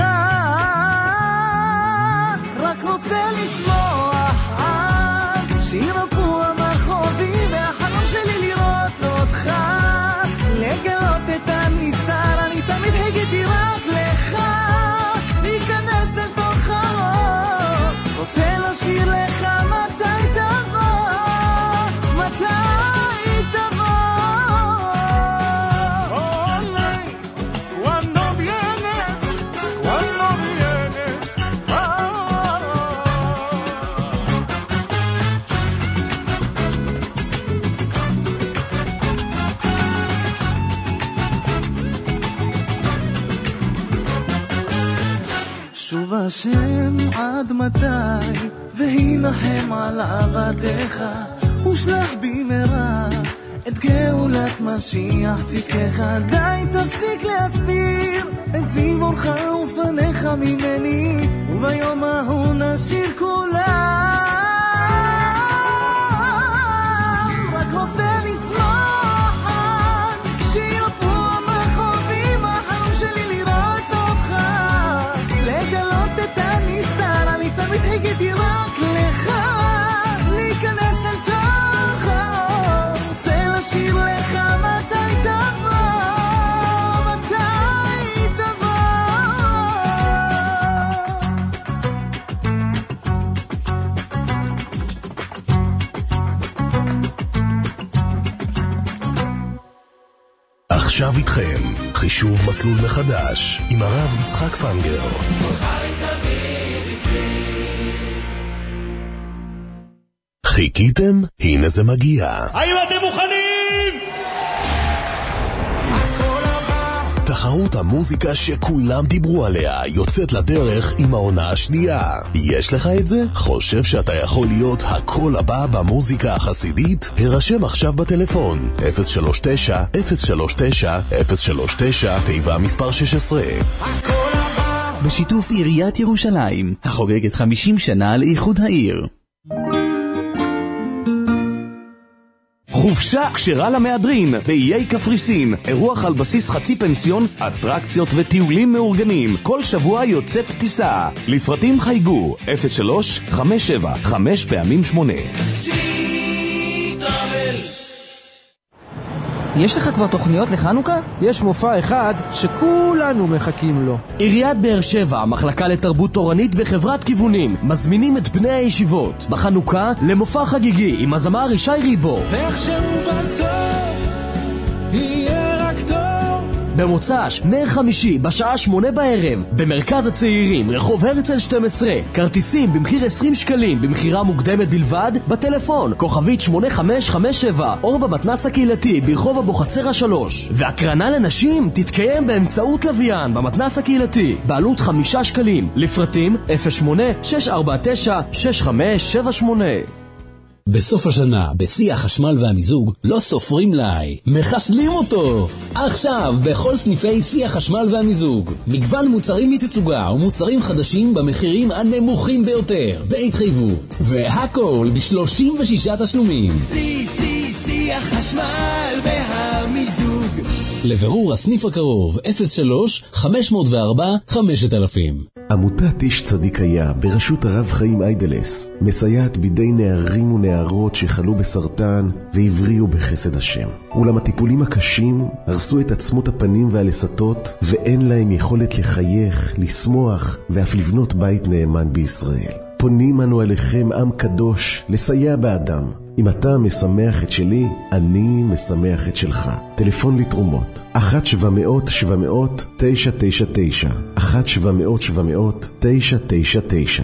רק רוצה לשמוח עד שירפו המחובים, והחלום שלי לראות אותך, לגלות את הנסתר. אני תמיד הגיתי רק לך, להיכנס אל תוך האור. רוצה לשיר לך מתי תבוא, מתי תבוא. Ole, cuando vienes, cuando vienes. Ah. השם עד מתי, והינחם על עבדיך, ושלח במהרה את גאולת משיח צדקך. די תפסיק להסתיר את זימונך ופניך ממני, וביום ההוא נשיר כולם. רק רוצה לשמוח שיופו המחובים, החלום שלי לראות אותך, לגלות את הנסתר. אני תמיד חיכיתי רק לך, להיכנס אל תוך האור, רוצה לשיר לך מתי תבוא, מתי תבוא. עכשיו איתכם חישוב מסלול מחדש עם הרב יצחק פנגר. חיכיתם? הנה זה מגיע. האם אתם מוכנים? תחרות המוזיקה שכולם דיברו עליה יוצאת לדרך עם העונה השנייה. יש לך את זה? חושב שאתה יכול להיות הקול הבא במוזיקה החסידית? הרשם עכשיו בטלפון אפס שלוש תשע אפס שלוש תשע אפס שלוש תשע תיבה מספר שש עשרה. בשיתוף עיריית ירושלים, החוגגת חמישים שנה לאיחוד העיר. חופשה כשרה למהדרין באיי קפריסין, אירוח על בסיס חצי פנסיון, אטרקציות וטיולים מאורגנים. כל שבוע יוצא פטיסה. לפרטים חייגו אפס שלוש חמש שבע חמש פעמים שמונה. יש לך כבר תוכניות לחנוכה? יש מופע אחד שכולנו מחכים לו. עיריית באר שבע, מחלקה לתרבות תורנית בחברת כיוונים, מזמינים את בני הישיבות בחנוכה למופע חגיגי עם הזמר ישי ריבו. ואיכשהו בסוף יהיה רק טוב. במוצ"ש, נר חמישי, בשעה שמונה בערב, במרכז הצעירים, רחוב הרצל שתים עשרה. כרטיסים במחיר עשרים שקלים, במחירה מוקדמת בלבד, בטלפון, כוכבית שמונה חמש חמש שבע, או במתנס הקהילתי, ברחוב אבוחצירא השלוש. והקרנה לנשים תתקיים באמצעות לוויין, במתנס הקהילתי, בעלות חמישה שקלים. לפרטים, אפס שמונה שש ארבע תשע שש חמש שבע שמונה. בסוף השנה, בשיא החשמל והמיזוג, לא סופרים לי, מחסלים אותו! עכשיו, בכל סניפי שיא החשמל והמיזוג, מגוון מוצרים מתצוגה ומוצרים חדשים במחירים הנמוכים ביותר, בהתחייבות, והכל ב-שלושים ושישה תשלומים. שיא, שיא, שיא החשמל והמיזוג. לבירור הסניף הקרוב, אפס שלוש חמש אפס ארבע חמשת אלפים. עמותת איש צדיק היה בראשות הרב חיים איידלס מסייעת בידי נערים ונערות שחלו בסרטן והבריאו בחסד השם. אולם הטיפולים הקשים הרסו את עצמות הפנים והלסתות, ואין להם יכולת לחייך, לשמוח ואף לבנות בית נאמן בישראל. פונים אנו עליכם עם קדוש לסייע באדם. אם אתה משמח את שלי, אני משמח את שלך. טלפון לתרומות אחת שבע מאות שבע מאות תשע תשע תשע אחת שבע מאות שבע מאות תשע תשע תשע.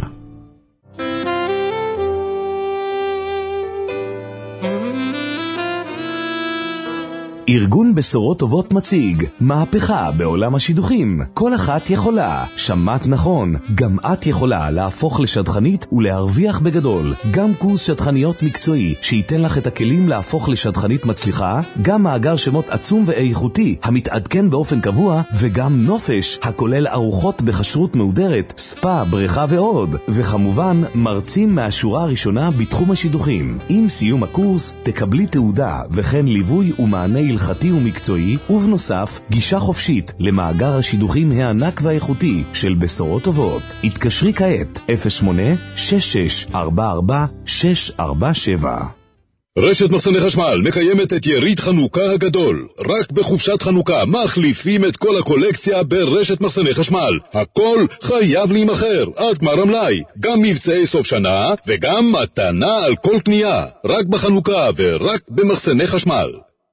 ארגון בשורות טובות מציג מהפכה בעולם השידוכים. כל אחת יכולה. שמעת נכון, גם את יכולה להפוך לשדכנית ולהרוויח בגדול. גם קורס שדכניות מקצועי שייתן לך את הכלים להפוך לשדכנית מצליחה, גם מאגר שמות עצום ואיכותי המתעדכן באופן קבוע, וגם נופש הכולל ארוחות בכשרות מהודרת, ספה, בריכה ועוד. וכמובן מרצים מהשורה הראשונה בתחום השידוכים. עם סיום הקורס תקבלי תעודה וכן ליווי ומענה הלכתי ומקצועי, ובנוסף גישה חופשית למאגר השידוכים הענק והאיכותי של בשורות טובות. התקשרי כעת אפס שמונה שש שש ארבע ארבע שש ארבע שבע. רשת מחסני חשמל מקיימת את יריד חנוכה הגדול. רק בחופשת חנוכה מחליפים את כל הקולקציה ברשת מחסני חשמל. הכל חייב להימחר עד גמר המלאי. גם מבצעי סוף שנה וגם מתנה על כל קנייה. רק בחנוכה ורק במחסני חשמל.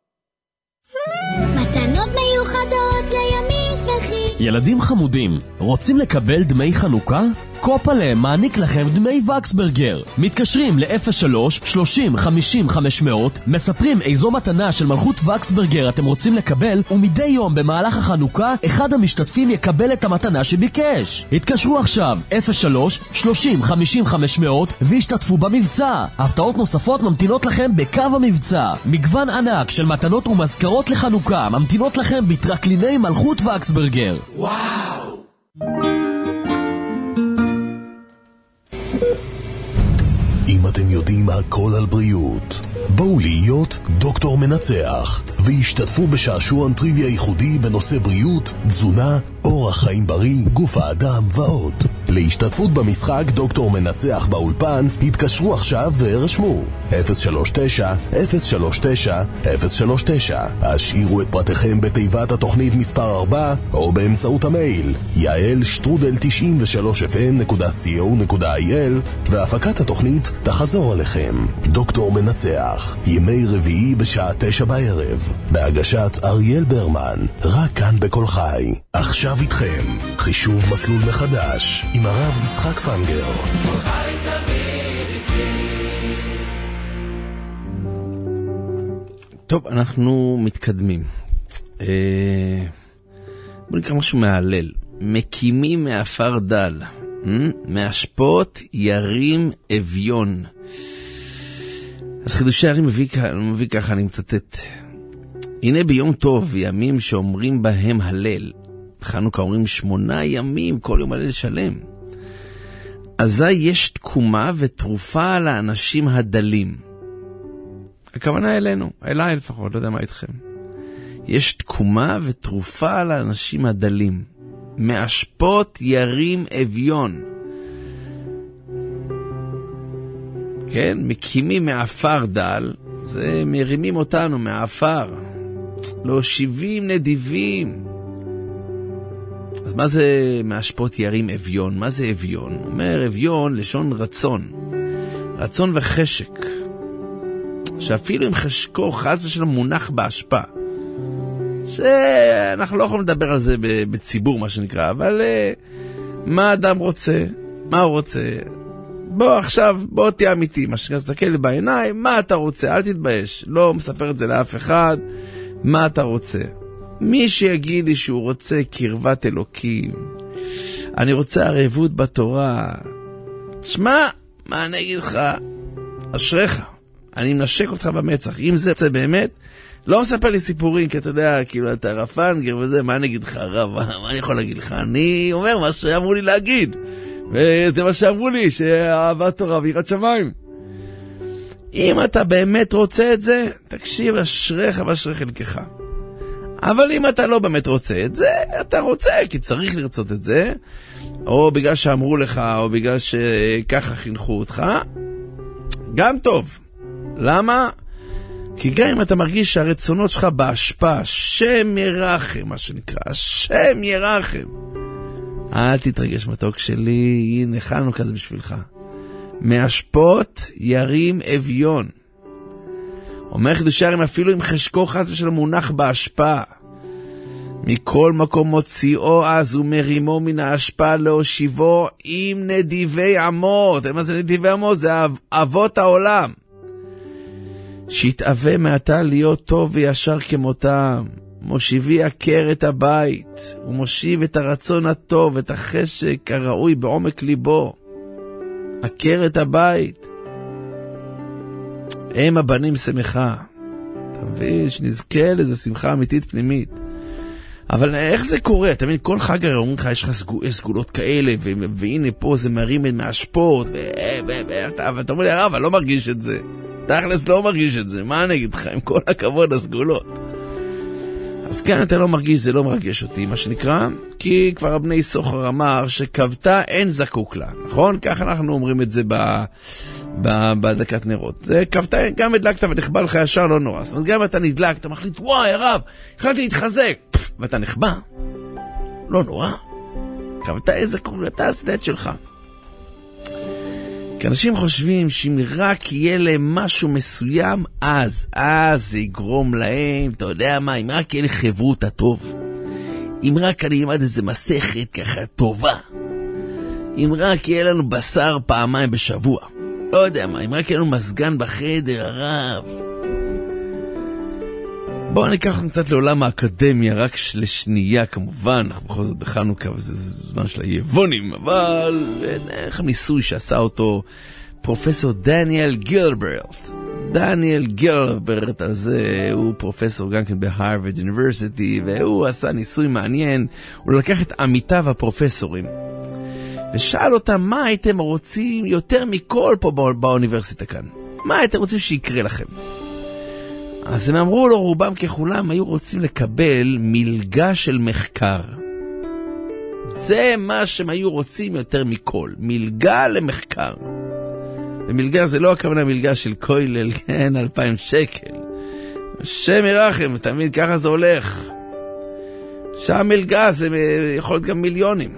מתנות מיוחדות לימים שמחים. ילדים חמודים, רוצים לקבל דמי חנוכה? קופלה מעניק לכם דמי וקסברגר. מתקשרים ל-אפס שלוש שלושים חמישים חמש מאות, מספרים איזו מתנה של מלכות וקסברגר אתם רוצים לקבל, ומדי יום במהלך החנוכה אחד המשתתפים יקבל את המתנה שביקש. התקשרו עכשיו אפס שלוש שלושים חמישים חמש מאות והשתתפו במבצע. הפתעות נוספות ממתינות לכם בקו המבצע. מגוון ענק של מתנות ומזכרות לחנוכה ממתינות לכם בטרקליני מלכות וקסברגר. וואו! אם אתם יודעים הכל על בריאות, בואו להיות דוקטור מנצח והשתתפו בשעשועון טריוויה ייחודי בנושא בריאות, תזונה, אורח חיים בריא, גוף האדם ועוד. להשתתפות במשחק דוקטור מנצח באולפן התקשרו עכשיו והרשמו אפס שלוש תשע אפס שלוש תשע אפס שלוש תשע. השאירו את פרטיכם בתיבת התוכנית מספר ארבע או באמצעות המייל יעל שטרודל תשעים ושלוש אף אם נקודה סי או נקודה איי אל, והפקת התוכנית תחזור עליכם. דוקטור מנצח, ימי רביעי בשעה תשע בערב, בהגשת אריאל ברמן, רק כאן בכל חי. עכשיו איתכם חישוב מסלול מחדש עם הרב יצחק פנגר. טוב, אנחנו מתקדמים. אה, בוא נקרא משהו מהלל. מקימים מאפר דל, מאשפות ירים אביון. אז חידושי הרים מביא, מביא ככה, אני מצטט. הנה ביום טוב, ימים שאומרים בהם הלל. חנוכה אומרים שמונה ימים, כל יום הלל שלם. אזי יש תקומה ותרופה לאנשים הדלים. הכוונה אלינו, אליי לפחות, לא יודע מה איתכם. יש תקומה ותרופה לאנשים הדלים. מאשפות ירים אביון. כן, מקימים מאפר דל, זה מרימים אותנו מאפר. לא שבעים נדיבים. אז מה זה מאשפות ירים אביון? מה זה אביון? אומר אביון לשון רצון. רצון וחשק. שאפילו אם חשקו חס ושלום מונח בהשפעה. שאנחנו לא יכולים לדבר על זה בציבור מה שנקרא, אבל מה אדם רוצה? מה הוא רוצה? בוא עכשיו, בוא תהיה אמיתי, מה שנקרא, תסתכל לי בעיניים, מה אתה רוצה? אל תתבייש, לא מספר את זה לאף אחד, מה אתה רוצה? מי שיגיד לי שהוא רוצה קרבת אלוקים, אני רוצה ערבות בתורה, תשמע, מה אני אגיד לך? אשריך, אני מנשק אותך במצח, אם זה זה באמת, לא מספר לי סיפורים, כי אתה יודע, כאילו אתה רפנגר וזה, מה אני אגיד לך רב? מה אני יכול להגיד לך? אני אומר מה שאמרו לי להגיד, וזה מה שאמרו לי, שאהבת תורה ויראת שמיים. אם אתה באמת רוצה את זה, תקשיב, אשריך ואשרי חלקך. אבל אם אתה לא באמת רוצה את זה, אתה רוצה, כי צריך לרצות את זה, או בגלל שאמרו לך, או בגלל שככה חינכו אותך, גם טוב. למה? כי גם אם אתה מרגיש שהרצונות שלך בהשפעה, שם ירחם, מה שנקרא, שם ירחם. אל תתרגש מתוק שלי, הנה חנוכה זה בשבילך. מאשפות ירים אביון. אומר חידושי הרים, אפילו אם חשקו חס ושלום מונח בהשפעה. מכל מקום מוציאו אז ומרימו מן ההשפעה להושיבו עם נדיבי עמות. מה זה נדיבי עמות? זה אבות העולם. שיתאווה מעתה להיות טוב וישר כמותם. מושיבי עקר את הבית, ומושיב את הרצון הטוב, את החשק הראוי בעומק ליבו. עקר את הבית. הם הבנים שמחה. אתה מבין? שנזכה לזה שמחה אמיתית פנימית. אבל איך זה קורה? אתה מבין, כל חג הרי אומרים לך, יש לך סגולות כאלה, והנה פה זה מרים מהשפות, ואתה אומר לי, הרב, אני לא מרגיש את זה. תכלס לא מרגיש את זה. מה אני אגיד לך? עם כל הכבוד הסגולות. אז כאן אתה לא מרגיש, זה לא מרגיש אותי, מה שנקרא, כי כבר הבני סוחר אמר שכבתה אין זקוק לה, נכון? ככה אנחנו אומרים את זה ב, ב, בדקת נרות. זה כבתה, גם הדלקת ונחבא לך ישר, לא נורא. זאת אומרת, גם אתה נדלק, אתה מחליט, וואי, הרב, החלטתי להתחזק, פף, ואתה נחבא, לא נורא. כבתה אין זקוק לה, אתה עשית את שלך. כי אנשים חושבים שאם רק יהיה להם משהו מסוים, אז, אז זה יגרום להם, אתה יודע מה, אם רק יהיה לי חברות הטוב, אם רק אני אלמד איזה מסכת ככה טובה, אם רק יהיה לנו בשר פעמיים בשבוע. לא יודע מה, אם רק יהיה לנו מזגן בחדר, הרב. בואו ניקח קצת לעולם האקדמיה, רק לשנייה כמובן, אנחנו בכל זאת בחנוכה וזה זמן של היבונים, אבל איך הניסוי שעשה אותו פרופסור דניאל גילברט. דניאל גילברט הזה הוא פרופסור גם כן בהרווארד יוניברסיטי, והוא עשה ניסוי מעניין, הוא לקח את עמיתיו הפרופסורים, ושאל אותם מה הייתם רוצים יותר מכל פה בא, באוניברסיטה כאן. מה הייתם רוצים שיקרה לכם? אז הם אמרו לו, רובם ככולם היו רוצים לקבל מלגה של מחקר. זה מה שהם היו רוצים יותר מכל, מלגה למחקר. ומלגה זה לא הכוונה מלגה של כולל, כן, אלפיים שקל. השם ירחם, תמיד ככה זה הולך. שהמלגה זה יכול להיות גם מיליונים.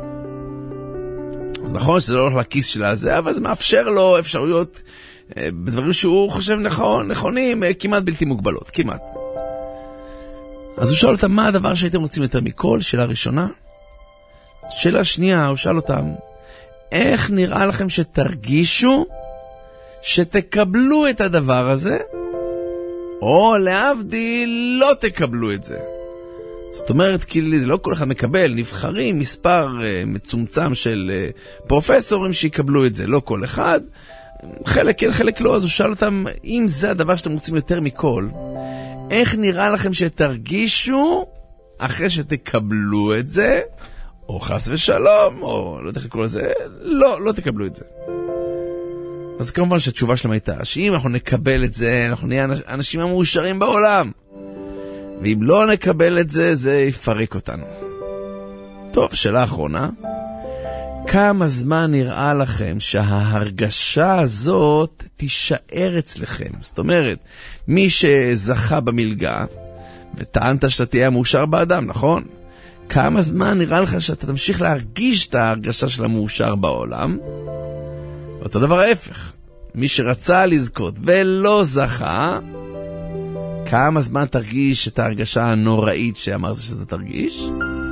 אז נכון שזה לא הולך לכיס שלה זה, אבל זה מאפשר לו אפשרויות בדברים שהוא חושב נכון, נכונים, כמעט בלתי מוגבלות, כמעט. אז הוא שאל אותם, מה הדבר שהייתם רוצים יותר מכל? שאלה ראשונה. שאלה שנייה, הוא שאל אותם, איך נראה לכם שתרגישו שתקבלו את הדבר הזה, או להבדיל לא תקבלו את זה? זאת אומרת, כי לא כל אחד מקבל, נבחרים מספר uh, מצומצם של uh, פרופסורים שיקבלו את זה, לא כל אחד, חלק כן, חלק לא. אז הוא שאל אותם, אם זה הדבר שאתם רוצים יותר מכל, איך נראה לכם שתרגישו אחרי שתקבלו את זה, או חס ושלום, או לא יודע לקרוא לזה, לא, לא תקבלו את זה. אז כמובן שהתשובה שלהם הייתה, שאם אנחנו נקבל את זה, אנחנו נהיה אנשים המאושרים בעולם. ואם לא נקבל את זה, זה יפרק אותנו. טוב, שאלה אחרונה. כמה זמן נראה לכם שההרגשה הזאת תישאר אצלכם? זאת אומרת, מי שזכה במלגה, וטענת שאתה תהיה מאושר באדם, נכון? כמה זמן נראה לך שאתה תמשיך להרגיש את ההרגשה של המאושר בעולם? אותו דבר ההפך. מי שרצה לזכות ולא זכה, כמה זמן תרגיש את ההרגשה הנוראית שאמרת שאתה תרגיש?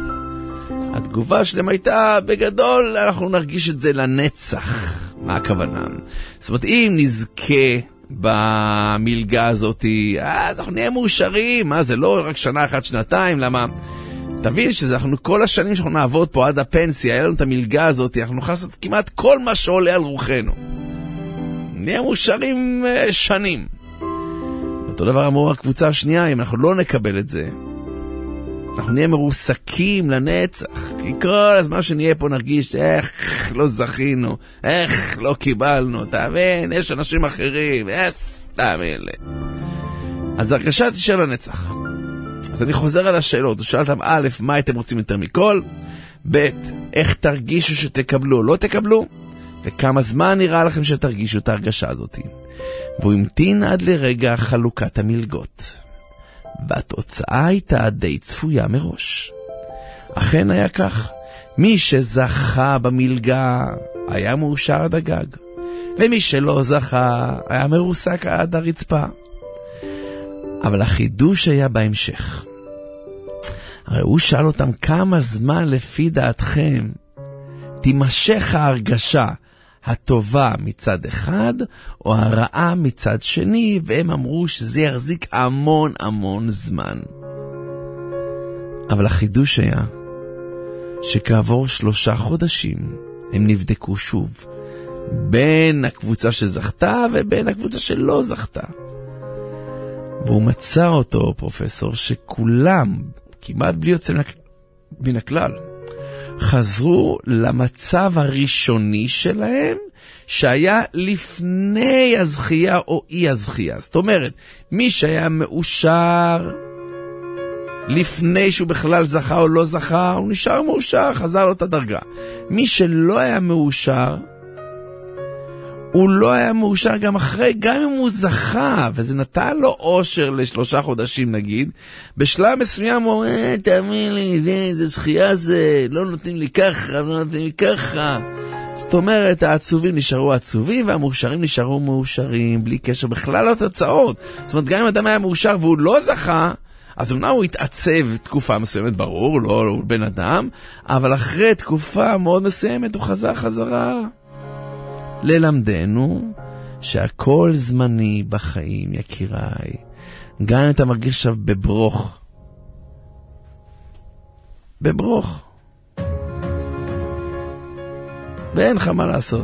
התגובה שלהם הייתה, בגדול, אנחנו נרגיש את זה לנצח. מה הכוונה? זאת אומרת, אם נזכה במלגה הזאת, אז אנחנו נהיה מאושרים. מה, זה לא רק שנה אחת, שנתיים, למה? תבין שזה אנחנו כל השנים שאנחנו נעבוד פה עד הפנסיה, היה לנו את המלגה הזאת, אנחנו נוכל לעשות כמעט כל מה שעולה על רוחנו. נהיה מאושרים שנים. אותו דבר אמרו הקבוצה השנייה, אם אנחנו לא נקבל את זה, אנחנו נהיה מרוסקים לנצח. כי כל הזמן שנהיה פה נרגיש, איך לא זכינו, איך לא קיבלנו, תאמין, יש אנשים אחרים, אס, תאמין לי. אז הרגשה תישאר לנצח. אז אני חוזר על השאלות, הוא שאל אותם, א', מה אתם רוצים יותר מכל? ב', איך תרגישו שתקבלו או לא תקבלו? וכמה זמן נראה לכם שתרגישו את ההרגשה הזאת? והוא המתין עד לרגע חלוקת המלגות. והתוצאה הייתה די צפויה מראש. אכן היה כך, מי שזכה במלגה היה מאושר עד הגג, ומי שלא זכה היה מרוסק עד הרצפה. אבל החידוש היה בהמשך. הרי הוא שאל אותם, כמה זמן לפי דעתכם תימשך ההרגשה הטובה מצד אחד או הרעה מצד שני? והם אמרו שזה יחזיק המון המון זמן. אבל החידוש היה שכעבור שלושה חודשים הם נבדקו שוב בין הקבוצה שזכתה ובין הקבוצה שלא זכתה, והוא מצא אותו פרופסור שכולם כמעט בלי יוצא מן הכלל חזרו למצב הראשוני שלהם שהיה לפני הזכייה או אי הזכייה. זאת אומרת, מי שהיה מאושר לפני שהוא בכלל זכה או לא זכה, הוא נשאר מאושר, חזר לו את הדרגה. מי שלא היה מאושר, הוא לא היה מאושר גם אחרי, גם אם הוא זכה, וזה נתן לו אושר לשלושה חודשים נגיד, בשלב מסוים הוא אומר, אה, תאמין לי, זה, זה זכייה זה, לא נותנים לי ככה, לא נותנים לי ככה. זאת אומרת, העצובים נשארו עצובים, והמאושרים נשארו מאושרים, בלי קשר בכלל לתוצאות. זאת אומרת, גם אם אדם היה מאושר והוא לא זכה, אז אמנם הוא התעצב תקופה מסוימת, ברור, לא, לא בן אדם, אבל אחרי תקופה מאוד מסוימת הוא חזר חזרה ללמדנו שהכל זמני בחיים, יקיריי. גם אם אתה מרגיש עכשיו בברוך, בברוך, ואין לך מה לעשות,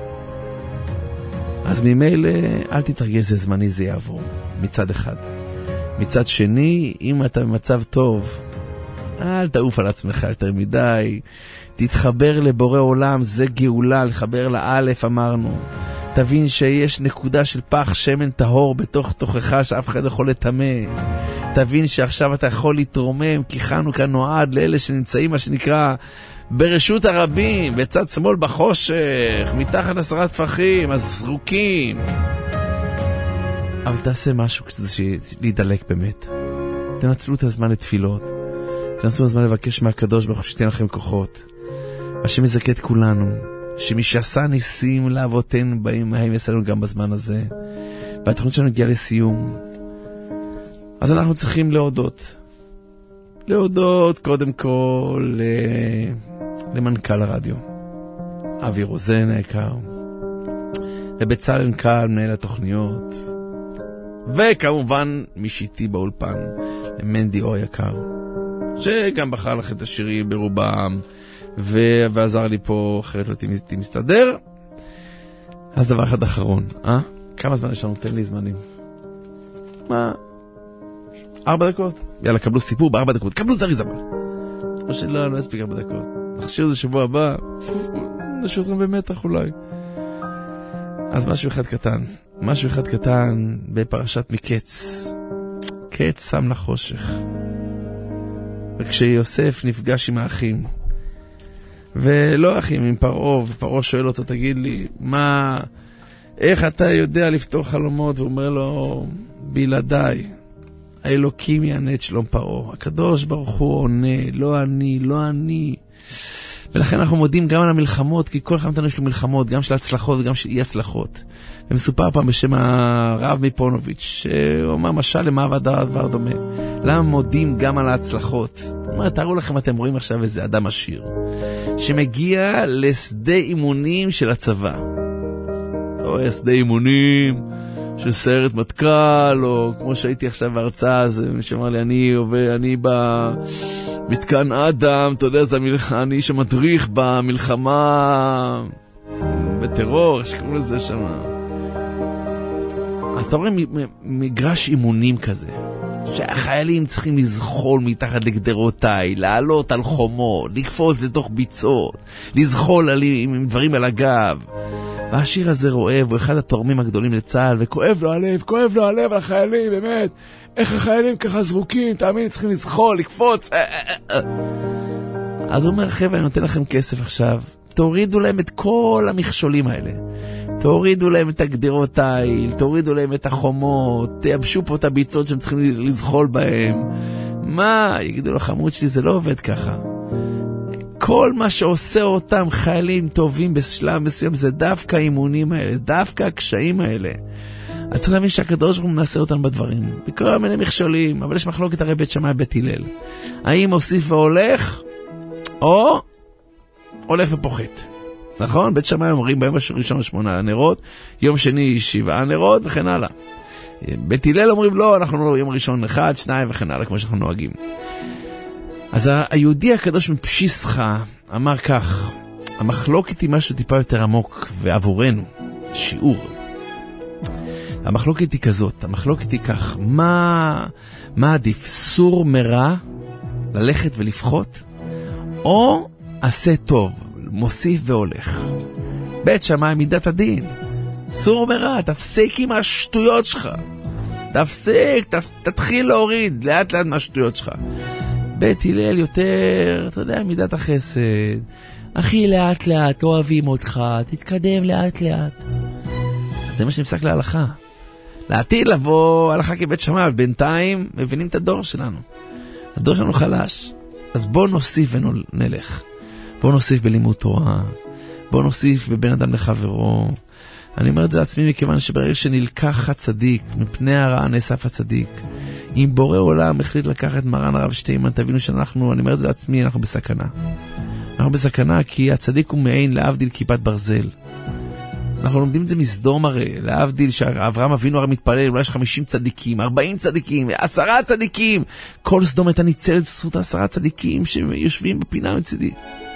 אז ממילא אל תתרגש, זה זמני, זה יעבור מצד אחד. מצד שני, אם אתה במצב טוב, אל תעוף על עצמך יותר מדי, תתחבר לבורא עולם, זה גאולה, לחבר לאלף אמרנו. תבין שיש נקודה של פח שמן טהור בתוך תוכך שאף אחד יכול לטמא. תבין שעכשיו אתה יכול להתרומם, כי חנוכה נועד לאלה שנמצאים מה שנקרא ברשות הרבים, בצד שמאל בחושך, מתחת עשרת טפחים, הזרוקים. אבל תעשה משהו כדי להידלק באמת. תנצלו את הזמן לתפילות, תנצלו את הזמן לבקש מהקדוש ברוך הוא שתיתן לכם כוחות. השם יזכה את כולנו, שמי שעשה ניסים לאבותינו באים מהם יסלנו גם בזמן הזה. והתוכנית שלנו הגיעה לסיום, אז אנחנו צריכים להודות להודות קודם כל למנכ"ל הרדיו אבי רוזן היקר, לבצלאל קל מנהל התוכניות, וכמובן משיתי באולפן למנדי אור יקר, שגם בחר לך את השירים ברובם ו... ועזר לי פה, אחרת לא הייתי מסתדר. אז דבר אחד אחרון, אה? כמה זמן יש לנו? תן לי זמנים. מה? ארבע דקות? יאללה, קבלו סיפור בארבע דקות. קבלו זריז אבל. או שלא, לא אספיק ארבע דקות. נחשיר את זה שבוע הבא. נשאיר אותם במתח אולי. אז משהו אחד קטן. משהו אחד קטן בפרשת מקץ. קץ שם לחושך. וכשיוסף נפגש עם האחים, ולא אחים, עם פרעה, ופרעה שואל אותו, תגיד לי, מה, איך אתה יודע לפתור חלומות? והוא אומר לו, בלעדיי, האלוקים יענה את שלום פרעה. הקדוש ברוך הוא עונה, לא אני, לא אני. ולכן אנחנו מודים גם על המלחמות, כי כל אחד מאיתנו יש לו מלחמות, גם של הצלחות וגם של אי הצלחות. ומסופר פעם בשם הרב מפונוביץ', שהוא אומר משל למה דבר דומה. למה מודים גם על ההצלחות? זאת אומרת, תראו לכם, אתם רואים עכשיו איזה אדם עשיר, שמגיע לשדה אימונים של הצבא. או שדה אימונים של סיירת מטכ"ל, או כמו שהייתי עכשיו בהרצאה, אז מישהו אמר לי, אני עובד, אני במתקן אדם, אתה יודע, זה המלחמה, אני שמדריך במלחמה בטרור, שקוראים לזה שם. אז אתה רואה מגרש אימונים כזה, שהחיילים צריכים לזחול מתחת לגדרותיי, לעלות על חומות, לקפוץ לתוך ביצות, לזחול על, עם דברים על הגב. והשיר הזה רואה, הוא אחד התורמים הגדולים לצה"ל, וכואב לו הלב, כואב לו הלב על החיילים, באמת. איך החיילים ככה זרוקים, תאמין, צריכים לזחול, לקפוץ. אז הוא אומר, חבר'ה, אני נותן לכם כסף עכשיו, תורידו להם את כל המכשולים האלה. תורידו להם את הגדרות תיל, תורידו להם את החומות, תייבשו פה את הביצות שהם צריכים לזחול בהם. מה? יגידו לו, חמוד שלי, זה לא עובד ככה. כל מה שעושה אותם חיילים טובים בשלב מסוים, זה דווקא האימונים האלה, דווקא הקשיים האלה. אז צריך להבין שהקדוש ברוך הוא מנסה אותם בדברים, בכל מיני מכשולים, אבל יש מחלוקת הרי בית שמאי בית הלל. האם מוסיף והולך, או הולך ופוחת. נכון? בית שמאי אומרים ביום הראשון שמונה נרות, יום שני שבעה נרות וכן הלאה. בית הלל אומרים לא, אנחנו לא יום ראשון אחד, שניים וכן הלאה, כמו שאנחנו נוהגים. אז היהודי הקדוש מפשיסחה אמר כך, המחלוקת היא משהו טיפה יותר עמוק, ועבורנו, שיעור. המחלוקת היא כזאת, המחלוקת היא כך, מה, מה עדיף, סור מרע, ללכת ולפחות, או עשה טוב, מוסיף והולך. בית שמאי מידת הדין, סור מרע, תפסיק עם השטויות שלך, תפסיק, תפס, תתחיל להוריד לאט לאט מהשטויות שלך. בית הלל יותר, אתה יודע, מידת החסד, אחי לאט לאט, לא אוהבים אותך, תתקדם לאט לאט. אז זה מה שנפסק להלכה. לעתיד לבוא הלכה כבית שמאי, בינתיים מבינים את הדור שלנו. הדור שלנו חלש. אז בוא נוסיף ונלך. בוא נוסיף בלימוד תורה, בוא נוסיף בבין אדם לחברו. אני אומר את זה לעצמי מכיוון שברגע שנלקח הצדיק, מפני הרעה נאסף הצדיק. אם בורא עולם החליט לקחת מרן הרב שטיינמן, תבינו שאנחנו, אני אומר את זה לעצמי, אנחנו בסכנה. אנחנו בסכנה כי הצדיק הוא מעין להבדיל כיפת ברזל. אנחנו לומדים את זה מסדום הרי, להבדיל שאברהם אבינו הרי מתפלל, אולי יש חמישים צדיקים, ארבעים צדיקים, עשרה צדיקים. כל סדום הייתה ניצלת בזכות עשרה צדיקים שיושבים בפינה מצדי.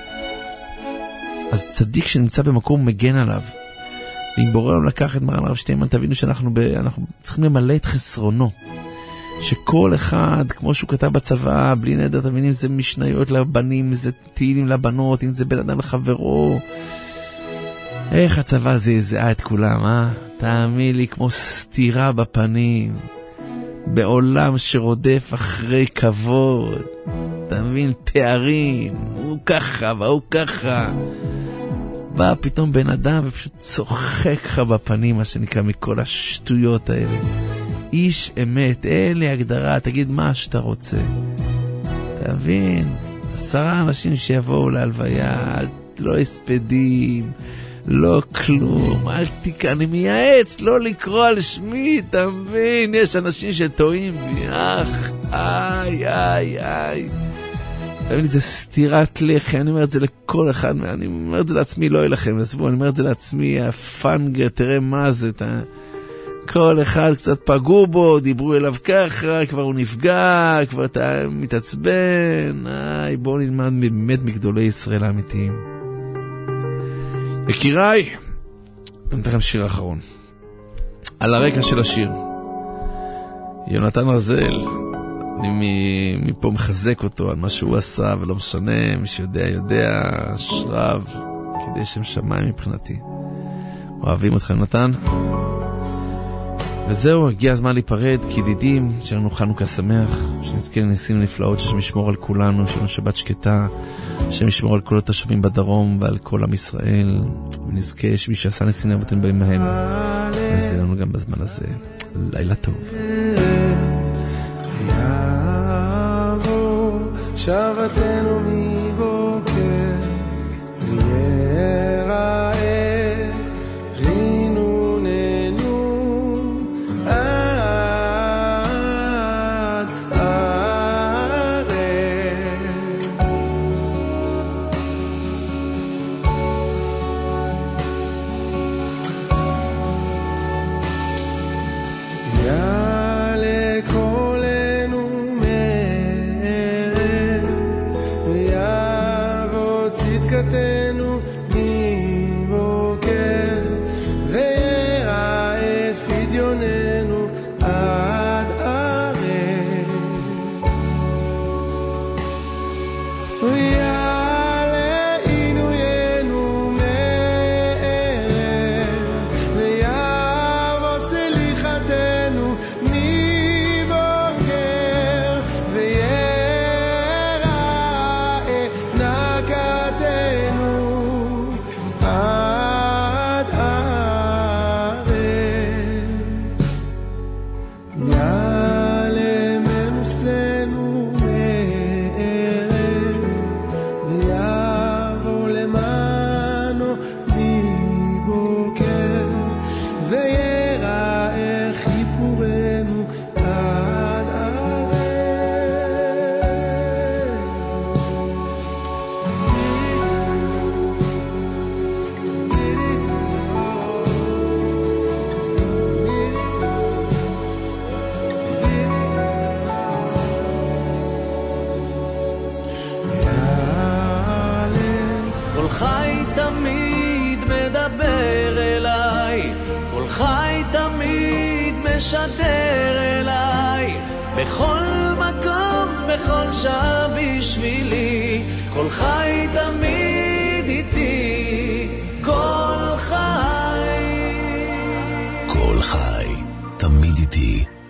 אז צדיק שנמצא במקום מגן עליו. ואם בורא לנו לקח את מרן הרב שטיינמן, תבינו שאנחנו ב... אנחנו צריכים למלא את חסרונו. שכל אחד, כמו שהוא כתב בצבא, בלי נדר, תבינים, זה משניות לבנים, זה תהילים לבנות, אם זה בן אדם לחברו. איך הצבא זעזעה את כולם, אה? תאמין לי, כמו סתירה בפנים. בעולם שרודף אחרי כבוד. תאמין, תארים. הוא ככה, והוא ככה. בא פתאום בן אדם ופשוט צוחק לך בפנים, מה שנקרא, מכל השטויות האלה. איש אמת, אין לי הגדרה, תגיד מה שאתה רוצה. תבין, עשרה אנשים שיבואו להלוויה, לא הספדים, לא כלום, אל תיקע, אני מייעץ, לא לקרוא על שמי, תבין, יש אנשים שטועים בי, אך, איי, איי, איי. תבין, זה סתירת לחי, אני אומר את זה לכל אחד, אני אומר את זה לעצמי, לא אלכם, עזבו, אני אומר את זה לעצמי, הפנגר, תראה מה זה, אתה... כל אחד קצת פגעו בו, דיברו אליו ככה, כבר הוא נפגע, כבר אתה מתעצבן, איי, בואו נלמד באמת מגדולי ישראל האמיתיים. יקיריי, אני אתן לכם שיר אחרון. על הרקע של השיר. יונתן רזל, אני מפה מחזק אותו על מה שהוא עשה, ולא משנה, מי שיודע יודע, שרב, כדי שם שמיים מבחינתי. אוהבים אותך יונתן. וזהו, הגיע הזמן להיפרד, כי ידידים, שלנו חנוכה שמח, שנזכה לניסים נפלאות, שמשמור על כולנו, שלנו שבת שקטה, שמשמור על כל התושבים בדרום ועל כל עם ישראל, ונזכה שמי שעשה ניסים נבותם בהם מהם, נזכה לנו גם בזמן הזה. לילה טוב. יבוא שבתנו מבוקר ויראה משדר אליי בכל מקום, בכל שעה בשבילי, כל חי תמיד איתי, כל חי כל חי תמיד איתי.